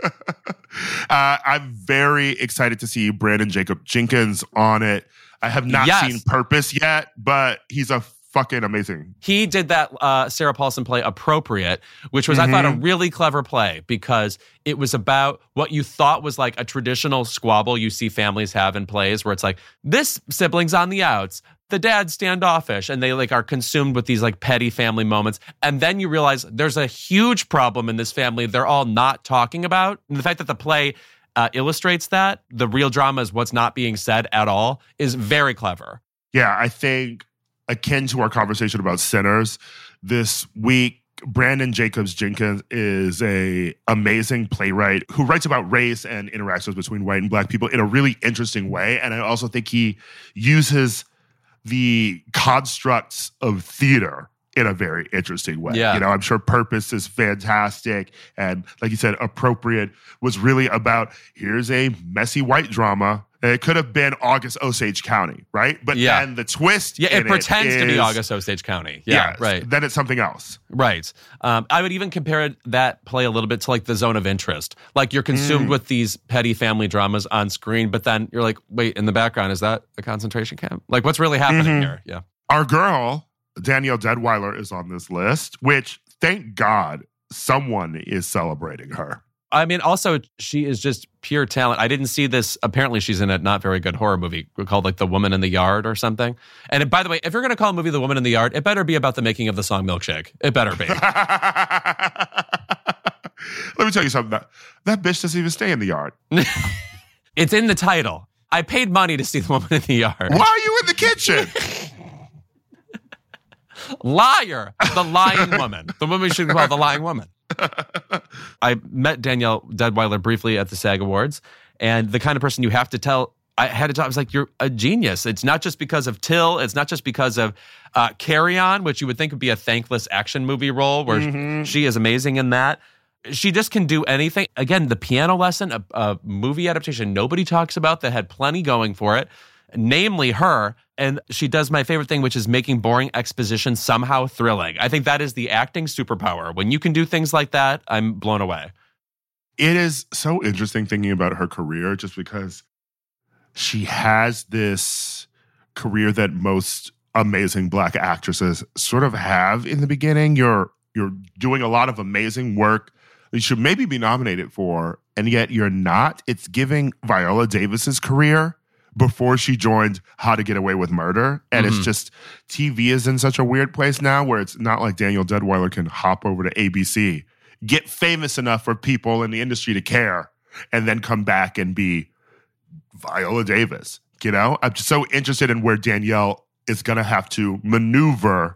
I'm very excited to see Brandon Jacob Jenkins on it. I have not seen Purpose yet, but he's a fucking amazing. He did that Sarah Paulson play Appropriate, which was, I thought, a really clever play because it was about what you thought was like a traditional squabble you see families have in plays where it's like, this sibling's on the outs, the dad's standoffish, and they like are consumed with these like petty family moments. And then you realize there's a huge problem in this family they're all not talking about. And the fact that the play illustrates that, the real drama is what's not being said at all, is very clever. Yeah, I think akin to our conversation about Sinners this week, Brandon Jacobs Jenkins is a amazing playwright who writes about race and interactions between white and black people in a really interesting way. And I also think he uses the constructs of theater in a very interesting way. Yeah. You know, I'm sure Purpose is fantastic. And like you said, Appropriate was really about, here's a messy white drama. It could have been August Osage County, right? But then the twist it pretends to be August Osage County. Yeah, right. Then it's something else. Right. I would even compare that play a little bit to like The Zone of Interest. Like you're consumed with these petty family dramas on screen, but then you're like, wait, in the background, is that a concentration camp? Like what's really happening here? Yeah. Our girl, Danielle Deadwyler, is on this list, which thank God someone is celebrating her. I mean, also, she is just pure talent. I didn't see this. Apparently, she's in a not very good horror movie called like The Woman in the Yard or something. And by the way, if you're going to call a movie The Woman in the Yard, it better be about the making of the song Milkshake. It better be. Let me tell you something. That bitch doesn't even stay in the yard. It's in the title. I paid money to see The Woman in the Yard. Why are you in the kitchen? Liar. The lying woman. The woman we should call the lying woman. I met Danielle Deadwyler briefly at the SAG Awards, and the kind of person you have to tell, I had to tell, I was like, you're a genius. It's not just because of Till. It's not just because of Carry On, which you would think would be a thankless action movie role, where she is amazing in that. She just can do anything. Again, The Piano Lesson, a movie adaptation nobody talks about that had plenty going for it, namely her. And she does my favorite thing, which is making boring exposition somehow thrilling. I think that is the acting superpower. When you can do things like that, I'm blown away. It is so interesting thinking about her career just because she has this career that most amazing black actresses sort of have in the beginning. You're doing a lot of amazing work you should maybe be nominated for, and yet you're not. It's giving Viola Davis's career before she joined How to Get Away with Murder. And it's just, TV is in such a weird place now where it's not like Danielle Deadwyler can hop over to ABC, get famous enough for people in the industry to care, and then come back and be Viola Davis. You know, I'm just so interested in where Danielle is going to have to maneuver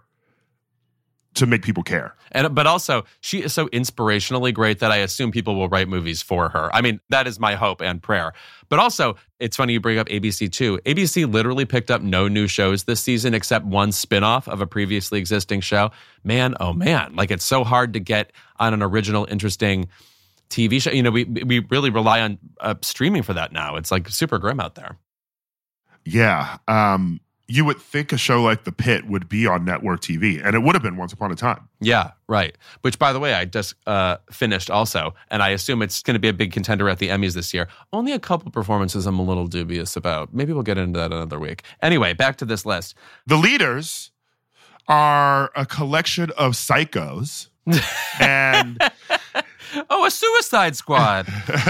to make people care. But also, she is so inspirationally great that I assume people will write movies for her. I mean, that is my hope and prayer. But also, it's funny you bring up ABC too. ABC literally picked up no new shows this season except one spinoff of a previously existing show. Man, oh man. Like, it's so hard to get on an original, interesting TV show. You know, we really rely on streaming for that now. It's like super grim out there. Yeah. You would think a show like The Pitt would be on network TV, and it would have been once upon a time. Yeah, right. Which, by the way, I just finished also, and I assume it's going to be a big contender at the Emmys this year. Only a couple performances I'm a little dubious about. Maybe we'll get into that another week. Anyway, back to this list. The leaders are a collection of psychos, and... Oh, a Suicide Squad.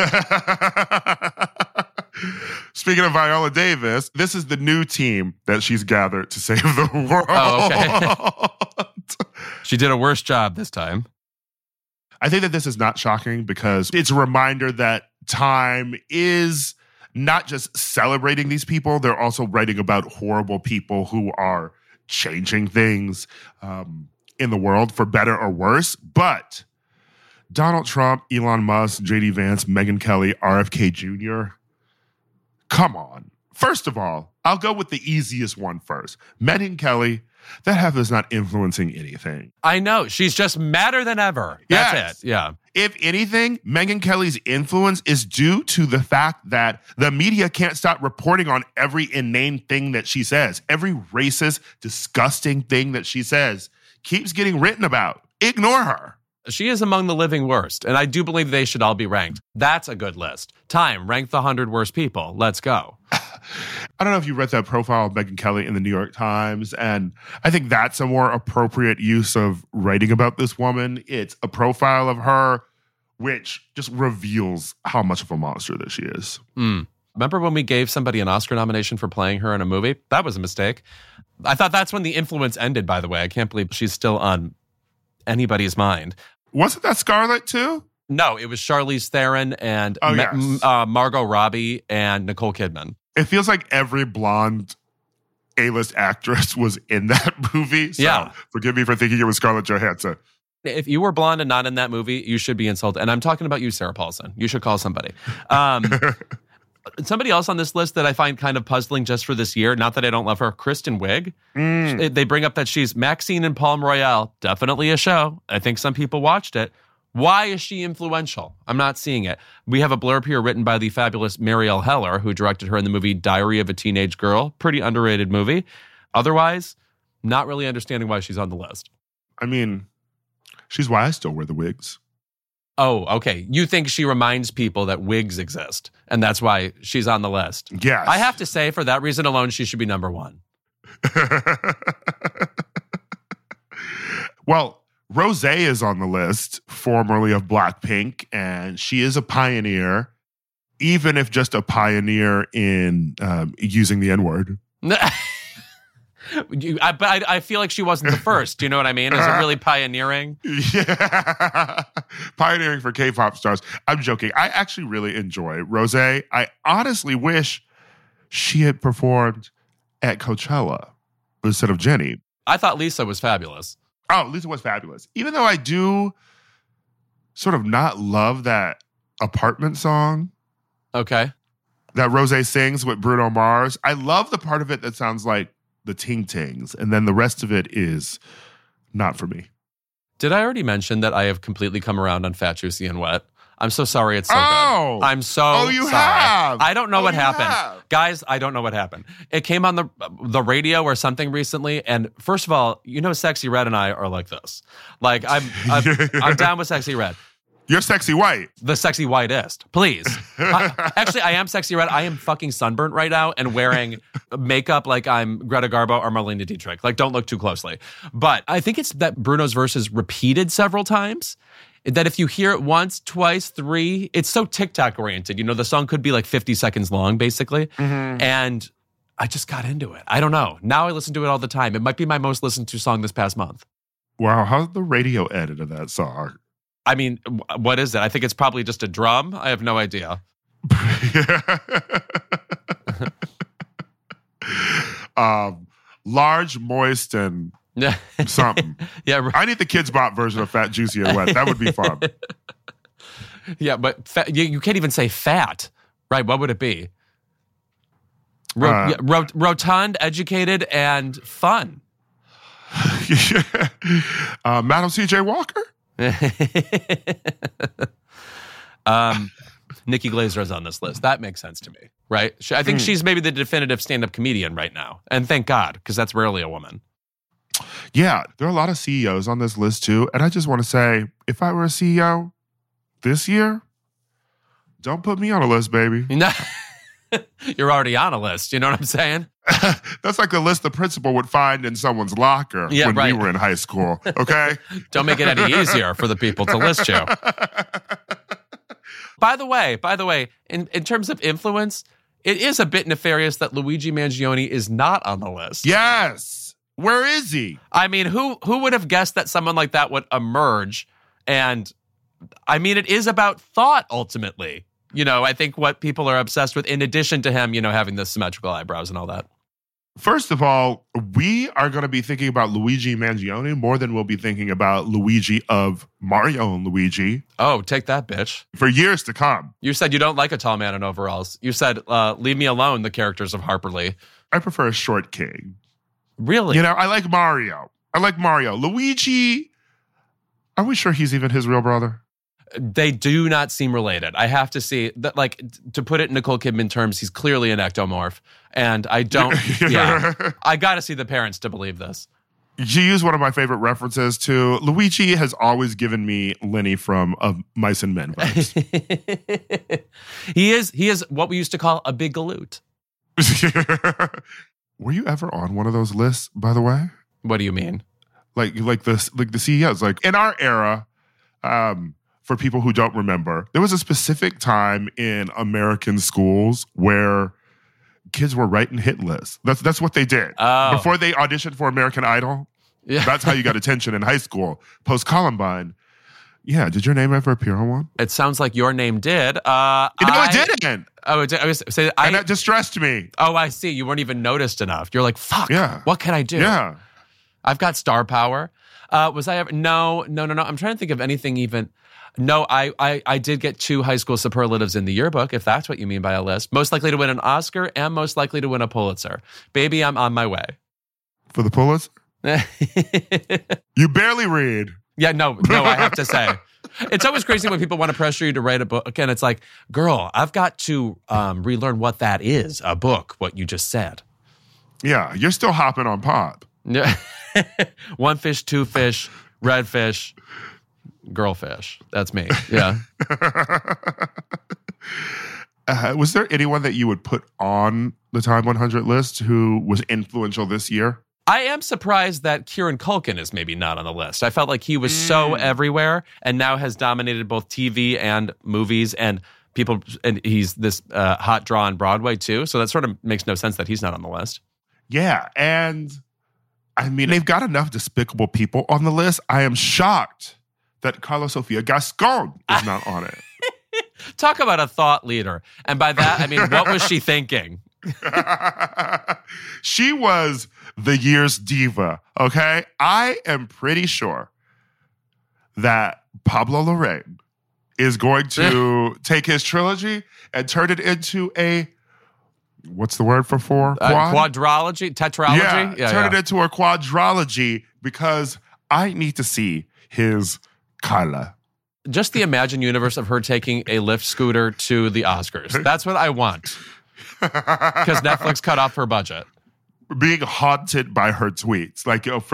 Speaking of Viola Davis, this is the new team that she's gathered to save the world. Oh, okay. She did a worse job this time. I think that this is not shocking because it's a reminder that Time is not just celebrating these people, they're also writing about horrible people who are changing things in the world for better or worse. But Donald Trump, Elon Musk, J.D. Vance, Megyn Kelly, RFK Jr., come on. First of all, I'll go with the easiest one first. Megyn Kelly, that heifer is not influencing anything. I know. She's just madder than ever. That's it. Yeah. If anything, Megyn Kelly's influence is due to the fact that the media can't stop reporting on every inane thing that she says. Every racist, disgusting thing that she says keeps getting written about. Ignore her. She is among the living worst, and I do believe they should all be ranked. That's a good list. Time, rank the 100 worst people. Let's go. I don't know if you read that profile of Megyn Kelly in the New York Times, and I think that's a more appropriate use of writing about this woman. It's a profile of her which just reveals how much of a monster that she is. Remember when we gave somebody an Oscar nomination for playing her in a movie? That was a mistake. I thought that's when the influence ended, by the way. I can't believe she's still on anybody's mind. Wasn't that Scarlett too? No, it was Charlize Theron and Margot Robbie and Nicole Kidman. It feels like every blonde A-list actress was in that movie. So forgive me for thinking it was Scarlett Johansson. If you were blonde and not in that movie, you should be insulted. And I'm talking about you, Sarah Paulson. You should call somebody. Somebody else on this list that I find kind of puzzling just for this year, not that I don't love her, Kristen Wiig. They bring up that she's Maxine in Palm Royale. Definitely a show. I think some people watched it. Why is she influential? I'm not seeing it. We have a blurb here written by the fabulous Marielle Heller, who directed her in the movie Diary of a Teenage Girl. Pretty underrated movie. Otherwise, not really understanding why she's on the list. I mean, she's why I still wear the wigs. Oh, okay. You think she reminds people that wigs exist, and that's why she's on the list. Yes. I have to say, for that reason alone, she should be number one. Well, Rosé is on the list, formerly of Blackpink, and she is a pioneer, even if just a pioneer in using the N-word. But I feel like she wasn't the first. Do you know what I mean? Is it really pioneering? Yeah. Pioneering for K-pop stars. I'm joking. I actually really enjoy Rosé. I honestly wish she had performed at Coachella instead of Jenny. I thought Lisa was fabulous. Oh, Lisa was fabulous. Even though I do sort of not love that apartment song. Okay. That Rosé sings with Bruno Mars. I love the part of it that sounds like the Ting Tings, and then the rest of it is not for me. Did I already mention that I have completely come around on Fat, Juicy, and Wet? I'm so sorry it's so good. I'm so sorry. Have? I don't know what happened. Guys, I don't know what happened. It came on the radio or something recently, and first of all, you know Sexy Red and I are like this. Like, I'm down with Sexy Red. You're Sexy White. The sexy whitest. Please. Actually, I am Sexy Red. I am fucking sunburnt right now and wearing makeup like I'm Greta Garbo or Marlene Dietrich. Like, don't look too closely. But I think it's that Bruno's verse is repeated several times. That if you hear it once, twice, three, it's so TikTok oriented. You know, the song could be like 50 seconds long, basically. Mm-hmm. And I just got into it. I don't know. Now I listen to it all the time. It might be my most listened to song this past month. Wow. How's the radio edit of that song? I mean, what is it? I think it's probably just a drum. I have no idea. Large, moist, and something. Yeah, I need the Kids Bop version of Fat, Juicy, and Wet. That would be fun. Yeah, but you can't even say fat, right? What would it be? Rotund, educated, and fun. Madam C.J. Walker? Nikki Glaser is on this list. That makes sense to me, right? I think she's maybe the definitive stand-up comedian right now. And thank God, because that's rarely a woman. Yeah, there are a lot of CEOs on this list too. And I just want to say, if I were a CEO this year, don't put me on a list, baby. You're already on a list. You know what I'm saying? That's like the list the principal would find in someone's locker when we were in high school. Okay? Don't make it any easier for the people to list you. By the way, in terms of influence, it is a bit nefarious that Luigi Mangione is not on the list. Yes. Where is he? I mean, who would have guessed that someone like that would emerge? And I mean, it is about thought ultimately. You know, I think what people are obsessed with, in addition to him, you know, having the symmetrical eyebrows and all that. First of all, we are going to be thinking about Luigi Mangione more than we'll be thinking about Luigi of Mario and Luigi Oh, take that, bitch. for years to come. You said you don't like a tall man in overalls. You said, leave me alone, the characters of Harper Lee. I prefer a short king. Really? You know, I like Mario. Luigi, are we sure he's even his real brother? They do not seem related. I have to see that, like, to put it in Nicole Kidman terms, he's clearly an ectomorph. And I don't, I got to see the parents to believe this. You use one of my favorite references to Luigi has always given me Lenny from Mice and Men vibes. He is what we used to call a big galoot. Were you ever on one of those lists, by the way? What do you mean? Like the CEOs, like in our era, for people who don't remember, there was a specific time in American schools where kids were writing hit lists. That's what they did. Oh. Before they auditioned for American Idol. Yeah. That's how you got attention in high school. Post Columbine. Yeah, did your name ever appear on one? It sounds like your name did. It didn't. Oh, it did. I was saying, And that distressed me. Oh, I see. You weren't even noticed enough. You're like, fuck. Yeah. What can I do? Yeah. I've got star power. Was I ever? No. I'm trying to think of anything even. No, I did get 2 high school superlatives in the yearbook, if that's what you mean by a list. Most likely to win an Oscar and most likely to win a Pulitzer. Baby, I'm on my way. For the Pulitzer? You barely read. Yeah, no, I have to say. It's always crazy when people want to pressure you to write a book. And it's like, girl, I've got to relearn what that is, a book, what you just said. Yeah, you're still hopping on pop. Yeah. 1 fish, 2 fish, red fish, girl fish. That's me. Yeah. Was there anyone that you would put on the Time 100 list who was influential this year? I am surprised that Kieran Culkin is maybe not on the list. I felt like he was so everywhere and now has dominated both TV and movies and people, and he's this hot draw on Broadway too. So that sort of makes no sense that he's not on the list. Yeah, and I mean, they've got enough despicable people on the list. I am shocked that Carla Sofia Gascon is not on it. Talk about a thought leader. And by that, I mean, what was she thinking? She was the year's diva, okay? I am pretty sure that Pablo Larraín is going to take his trilogy and turn it into a, what's the word for 4? Quadrology? Tetralogy? Yeah, turn it into a quadrology because I need to see his Carla. Just the Imagine universe of her taking a Lyft scooter to the Oscars. That's what I want. Because Netflix cut off her budget. Being haunted by her tweets, like, you know,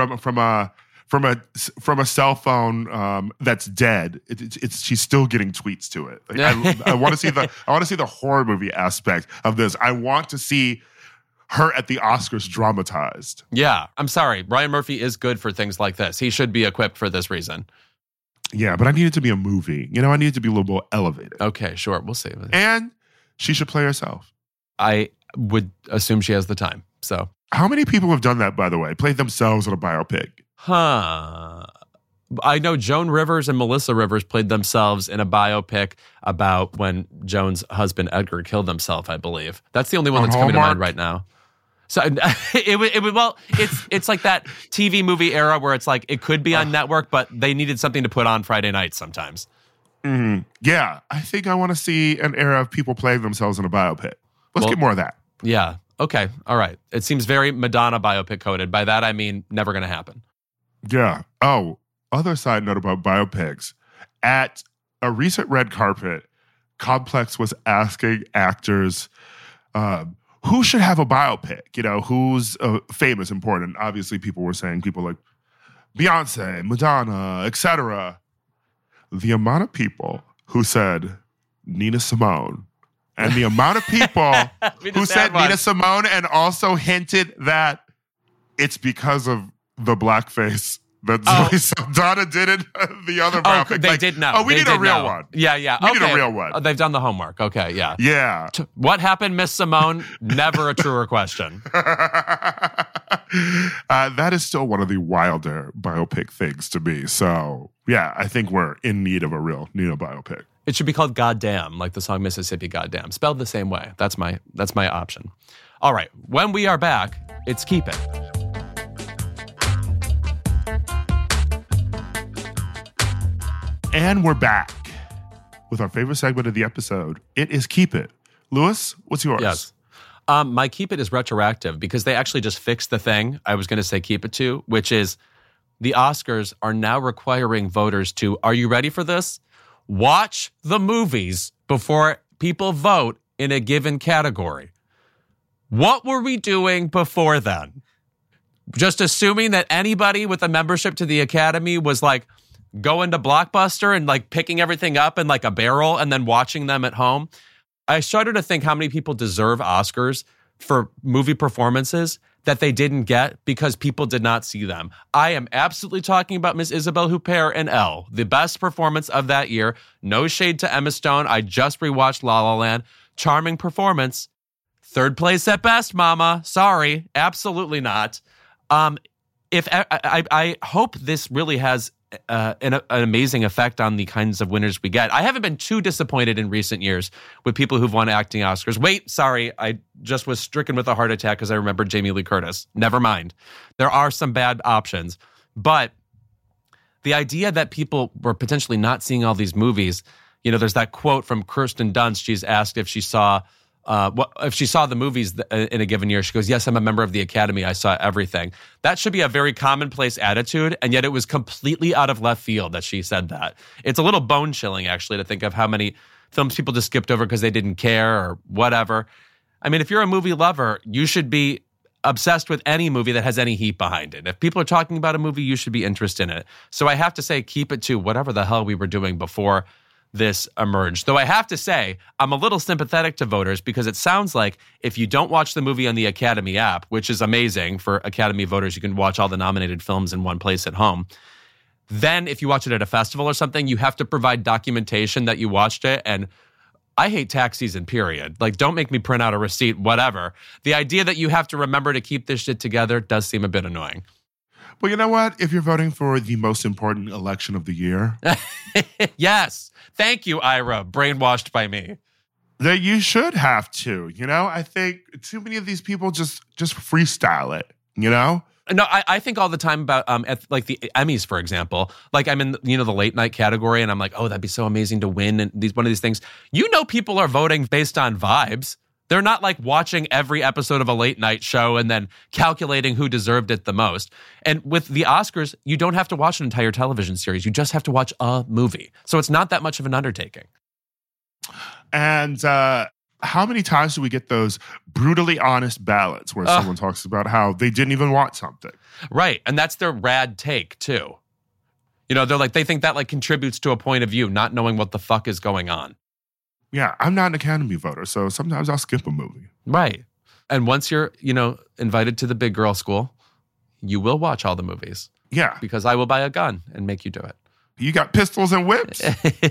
from a cell phone that's dead. She's still getting tweets to it. Like, I want to see the horror movie aspect of this. I want to see her at the Oscars dramatized. Yeah, I'm sorry. Ryan Murphy is good for things like this. He should be equipped for this reason. Yeah, but I need it to be a movie. You know, I need it to be a little more elevated. Okay, sure. We'll see. And she should play herself. I would assume she has the time. So, how many people have done that, by the way? Played themselves in a biopic? Huh. I know Joan Rivers and Melissa Rivers played themselves in a biopic about when Joan's husband Edgar killed himself, I believe. That's the only one that's coming to mind right now. So it's like that TV movie era where it's like it could be on network, but they needed something to put on Friday nights sometimes. Mm-hmm. Yeah, I think I want to see an era of people playing themselves in a biopic. Let's get more of that. Yeah. Okay. All right. It seems very Madonna biopic coded. By that, I mean never going to happen. Yeah. Oh, other side note about biopics. At a recent red carpet, Complex was asking actors who should have a biopic, you know, who's famous, important. Obviously, people were saying people like Beyonce, Madonna, etc. The amount of people who said Nina Simone and the amount of people who said Nina Simone and also hinted that it's because of the blackface that Zoe Saldana did it, the other biopic. They did know. Oh, we need a real one. Yeah. We need a real one. They've done the homework. Okay, yeah. Yeah. What happened, Miss Simone? Never a truer question. That is still one of the wilder biopic things to me. So, yeah, I think we're in need of a real Nina biopic. It should be called Goddamn, like the song Mississippi Goddamn, spelled the same way. That's my option. All right, when we are back, It's Keep It. And we're back with our favorite segment of the episode. It is Keep It. Lewis, what's yours? Yes. My Keep It is retroactive because they actually just fixed the thing I was going to say Keep It to, which is the Oscars are now requiring voters to, are you ready for this? Watch the movies before people vote in a given category. What were we doing before then? Just assuming that anybody with a membership to the Academy was like going to Blockbuster and like picking everything up in like a barrel and then watching them at home. I started to think how many people deserve Oscars for movie performances that they didn't get because people did not see them. I am absolutely talking about Miss Isabelle Huppert in Elle, the best performance of that year. No shade to Emma Stone. I just rewatched La La Land. Charming performance. Third place at best, mama. Sorry, absolutely not. I hope this really has an amazing effect on the kinds of winners we get. I haven't been too disappointed in recent years with people who've won acting Oscars. Wait, sorry, I just was stricken with a heart attack because I remembered Jamie Lee Curtis. Never mind. There are some bad options. But the idea that people were potentially not seeing all these movies, you know, there's that quote from Kirsten Dunst. She's asked if she saw the movies in a given year. She goes, yes, I'm a member of the Academy. I saw everything. That should be a very commonplace attitude, and yet it was completely out of left field that she said that. It's a little bone-chilling, actually, to think of how many films people just skipped over because they didn't care or whatever. I mean, if you're a movie lover, you should be obsessed with any movie that has any heat behind it. If people are talking about a movie, you should be interested in it. So I have to say, keep it to whatever the hell we were doing before this emerged. Though I have to say, I'm a little sympathetic to voters because it sounds like if you don't watch the movie on the Academy app, which is amazing for Academy voters, you can watch all the nominated films in one place at home. Then if you watch it at a festival or something, you have to provide documentation that you watched it. And I hate tax season, period. Like, don't make me print out a receipt, whatever. The idea that you have to remember to keep this shit together does seem a bit annoying. Well, you know what? If you're voting for the most important election of the year. Yes. Thank you, Ira, brainwashed by me. That you should have to, you know? I think too many of these people just freestyle it, you know? No, I think all the time about like the Emmys, for example. Like I'm in, you know, the late night category and I'm like, oh, that'd be so amazing to win and one of these things. You know, people are voting based on vibes. They're not like watching every episode of a late night show and then calculating who deserved it the most. And with the Oscars, you don't have to watch an entire television series. You just have to watch a movie. So it's not that much of an undertaking. And how many times do we get those brutally honest ballots where someone talks about how they didn't even want something? Right. And that's their rad take, too. You know, they're like, they think that like contributes to a point of view, not knowing what the fuck is going on. Yeah, I'm not an Academy voter, so sometimes I'll skip a movie. Right. And once you're, you know, invited to the big girl school, you will watch all the movies. Yeah. Because I will buy a gun and make you do it. You got pistols and whips?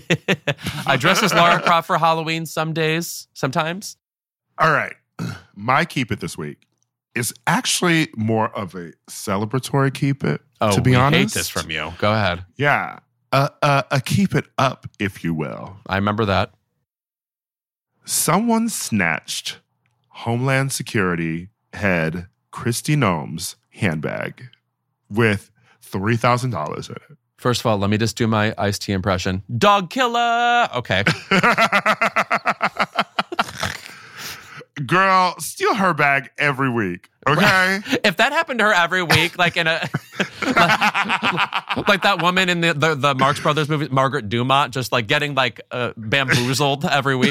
I dress as Lara Croft for Halloween some days, sometimes. All right. My Keep It this week is actually more of a celebratory Keep It, to be honest. I hate this from you. Go ahead. Yeah. A Keep It Up, if you will. I remember that. Someone snatched Homeland Security head Kristi Noem's handbag with $3,000 in it. First of all, let me just do my Ice-T impression. Dog killer! Okay. Girl, steal her bag every week, okay? If that happened to her every week, like in a like that woman in the Marx Brothers movie, Margaret Dumont, just like getting like bamboozled every week.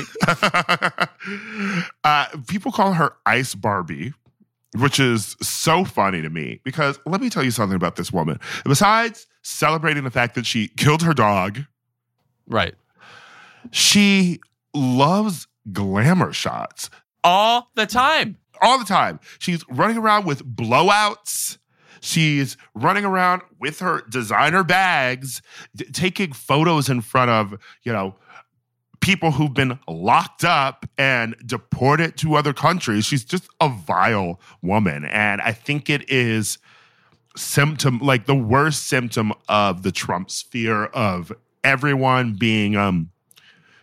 People call her Ice Barbie, which is so funny to me because let me tell you something about this woman. Besides celebrating the fact that she killed her dog, right? She loves glamour shots. All the time. All the time. She's running around with blowouts. She's running around with her designer bags, taking photos in front of, you know, people who've been locked up and deported to other countries. She's just a vile woman. And I think it is the worst symptom of the Trump sphere of everyone being,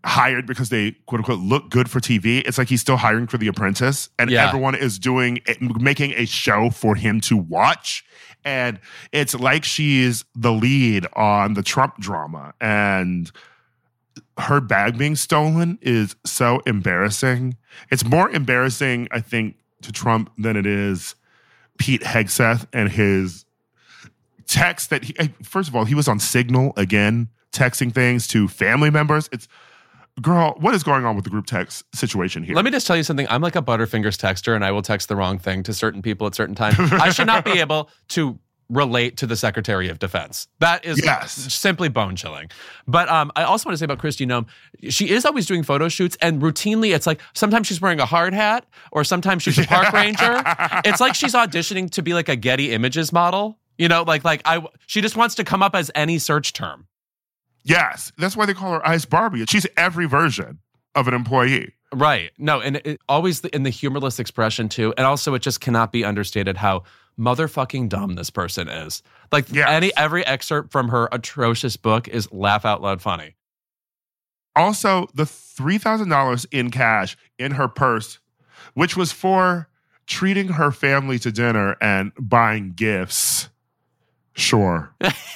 hired because they, quote unquote, look good for TV. It's like he's still hiring for The Apprentice, and everyone is making a show for him to watch. And it's like she's the lead on the Trump drama. And her bag being stolen is so embarrassing. It's more embarrassing, I think, to Trump than it is Pete Hegseth and his text that first of all, he was on Signal again, texting things to family members. Girl, what is going on with the group text situation here? Let me just tell you something. I'm like a Butterfingers texter, and I will text the wrong thing to certain people at certain times. I should not be able to relate to the Secretary of Defense. That is simply bone-chilling. But I also want to say about Kristi Noem, she is always doing photo shoots, and routinely it's like sometimes she's wearing a hard hat, or sometimes she's a park ranger. It's like she's auditioning to be like a Getty Images model. You know, she just wants to come up as any search term. Yes, that's why they call her Ice Barbie. She's every version of an employee. Right. No, and always in the humorless expression, too. And also, it just cannot be understated how motherfucking dumb this person is. Like, every excerpt from her atrocious book is laugh out loud funny. Also, the $3,000 in cash in her purse, which was for treating her family to dinner and buying gifts. Sure.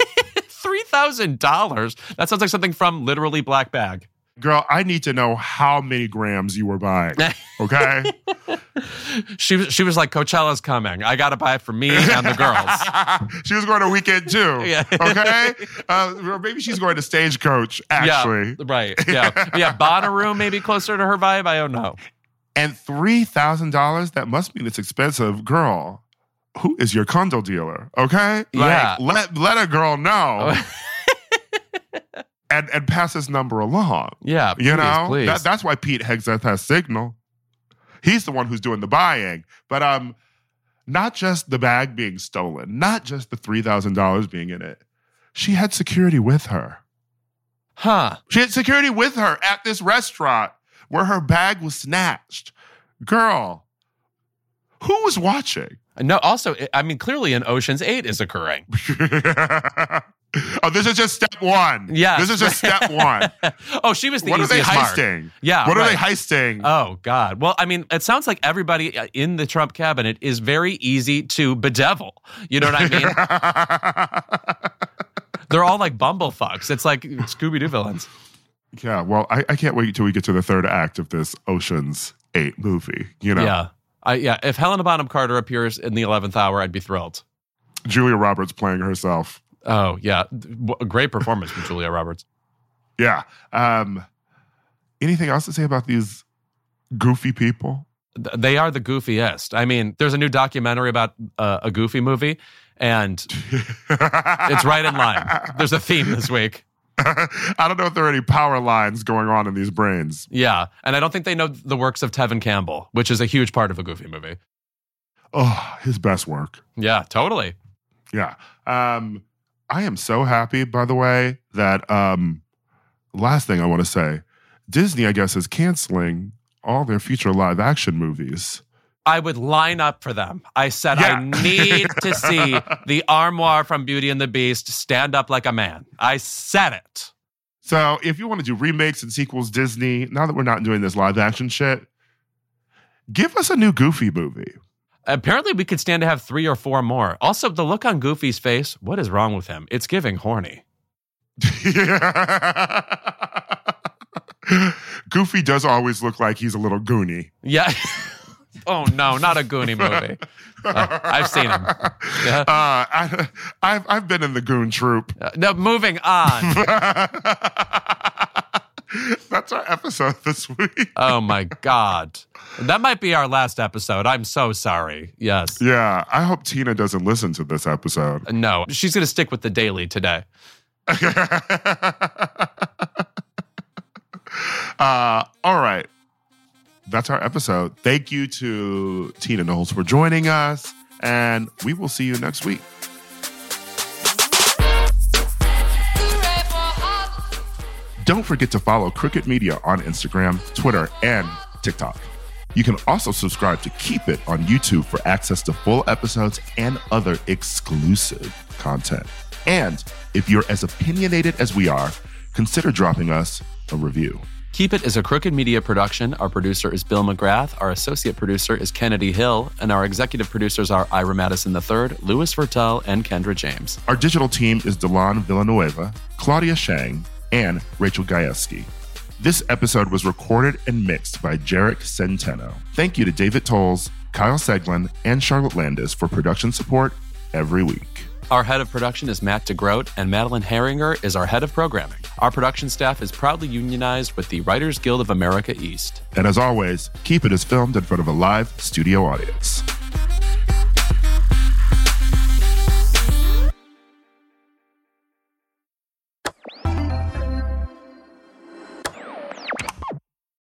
$3,000? That sounds like something from literally Black Bag. Girl, I need to know how many grams you were buying, okay? She was like, Coachella's coming. I got to buy it for me and the girls. She was going to Weekend too, okay? Or maybe she's going to Stagecoach, actually. Yeah, right, yeah. Bonnaroo maybe closer to her vibe, I don't know. And $3,000, that must mean it's expensive. Girl, who is your condo dealer, okay? Let a girl know. And pass this number along. Yeah, please. That's why Pete Hegseth has Signal. He's the one who's doing the buying. But not just the bag being stolen, not just the $3,000 being in it. She had security with her. Huh. She had security with her at this restaurant where her bag was snatched. Girl, who was watching? No, also, I mean, clearly an Ocean's 8 is occurring. Oh, this is just step one. Yeah. This is just step one. Oh, she was the What are they easiest mark. heisting? Yeah. What are they heisting? Oh, God. Well, I mean, it sounds like everybody in the Trump cabinet is very easy to bedevil. You know what I mean? They're all like bumblefucks. It's like Scooby-Doo villains. Yeah, well, I can't wait till we get to the third act of this Ocean's 8 movie, you know? Yeah. If Helena Bonham Carter appears in the 11th hour, I'd be thrilled. Julia Roberts playing herself. Oh, yeah. A great performance from Julia Roberts. Yeah. Anything else to say about these goofy people? They are the goofiest. I mean, there's a new documentary about a Goofy movie, and it's right in line. There's a theme this week. I don't know if there are any power lines going on in these brains. Yeah, and I don't think they know the works of Tevin Campbell, which is a huge part of a Goofy movie. Oh, his best work. Yeah, totally. Yeah. I am so happy, by the way, that last thing I want to say, Disney, I guess, is canceling all their future live action movies. I would line up for them. I said, I need to see the armoire from Beauty and the Beast stand up like a man. I said it. So if you want to do remakes and sequels, Disney, now that we're not doing this live action shit, give us a new Goofy movie. Apparently, we could stand to have 3 or 4 more. Also, the look on Goofy's face, what is wrong with him? It's giving horny. Goofy does always look like he's a little Goonie. Yeah. Oh, no, not a Goonie movie. I've seen him. Yeah. I've been in the Goon troupe. No, moving on. That's our episode this week. Oh, my God. That might be our last episode. I'm so sorry. Yes. Yeah, I hope Tina doesn't listen to this episode. No, she's going to stick with the daily today. All right. That's our episode. Thank you to Tina Knowles for joining us, and we will see you next week. Don't forget to follow Crooked Media on Instagram, Twitter, and TikTok. You can also subscribe to Keep It on YouTube for access to full episodes and other exclusive content. And if you're as opinionated as we are, consider dropping us a review. Keep It is a Crooked Media production. Our producer is Bill McGrath. Our associate producer is Kennedy Hill. And our executive producers are Ira Madison III, Louis Vertel, and Kendra James. Our digital team is Delon Villanueva, Claudia Shang, and Rachel Gajewski. This episode was recorded and mixed by Jarek Centeno. Thank you to David Tolles, Kyle Seglin, and Charlotte Landis for production support every week. Our head of production is Matt DeGroat, and Madeline Herringer is our head of programming. Our production staff is proudly unionized with the Writers Guild of America East. And as always, Keep It is filmed in front of a live studio audience.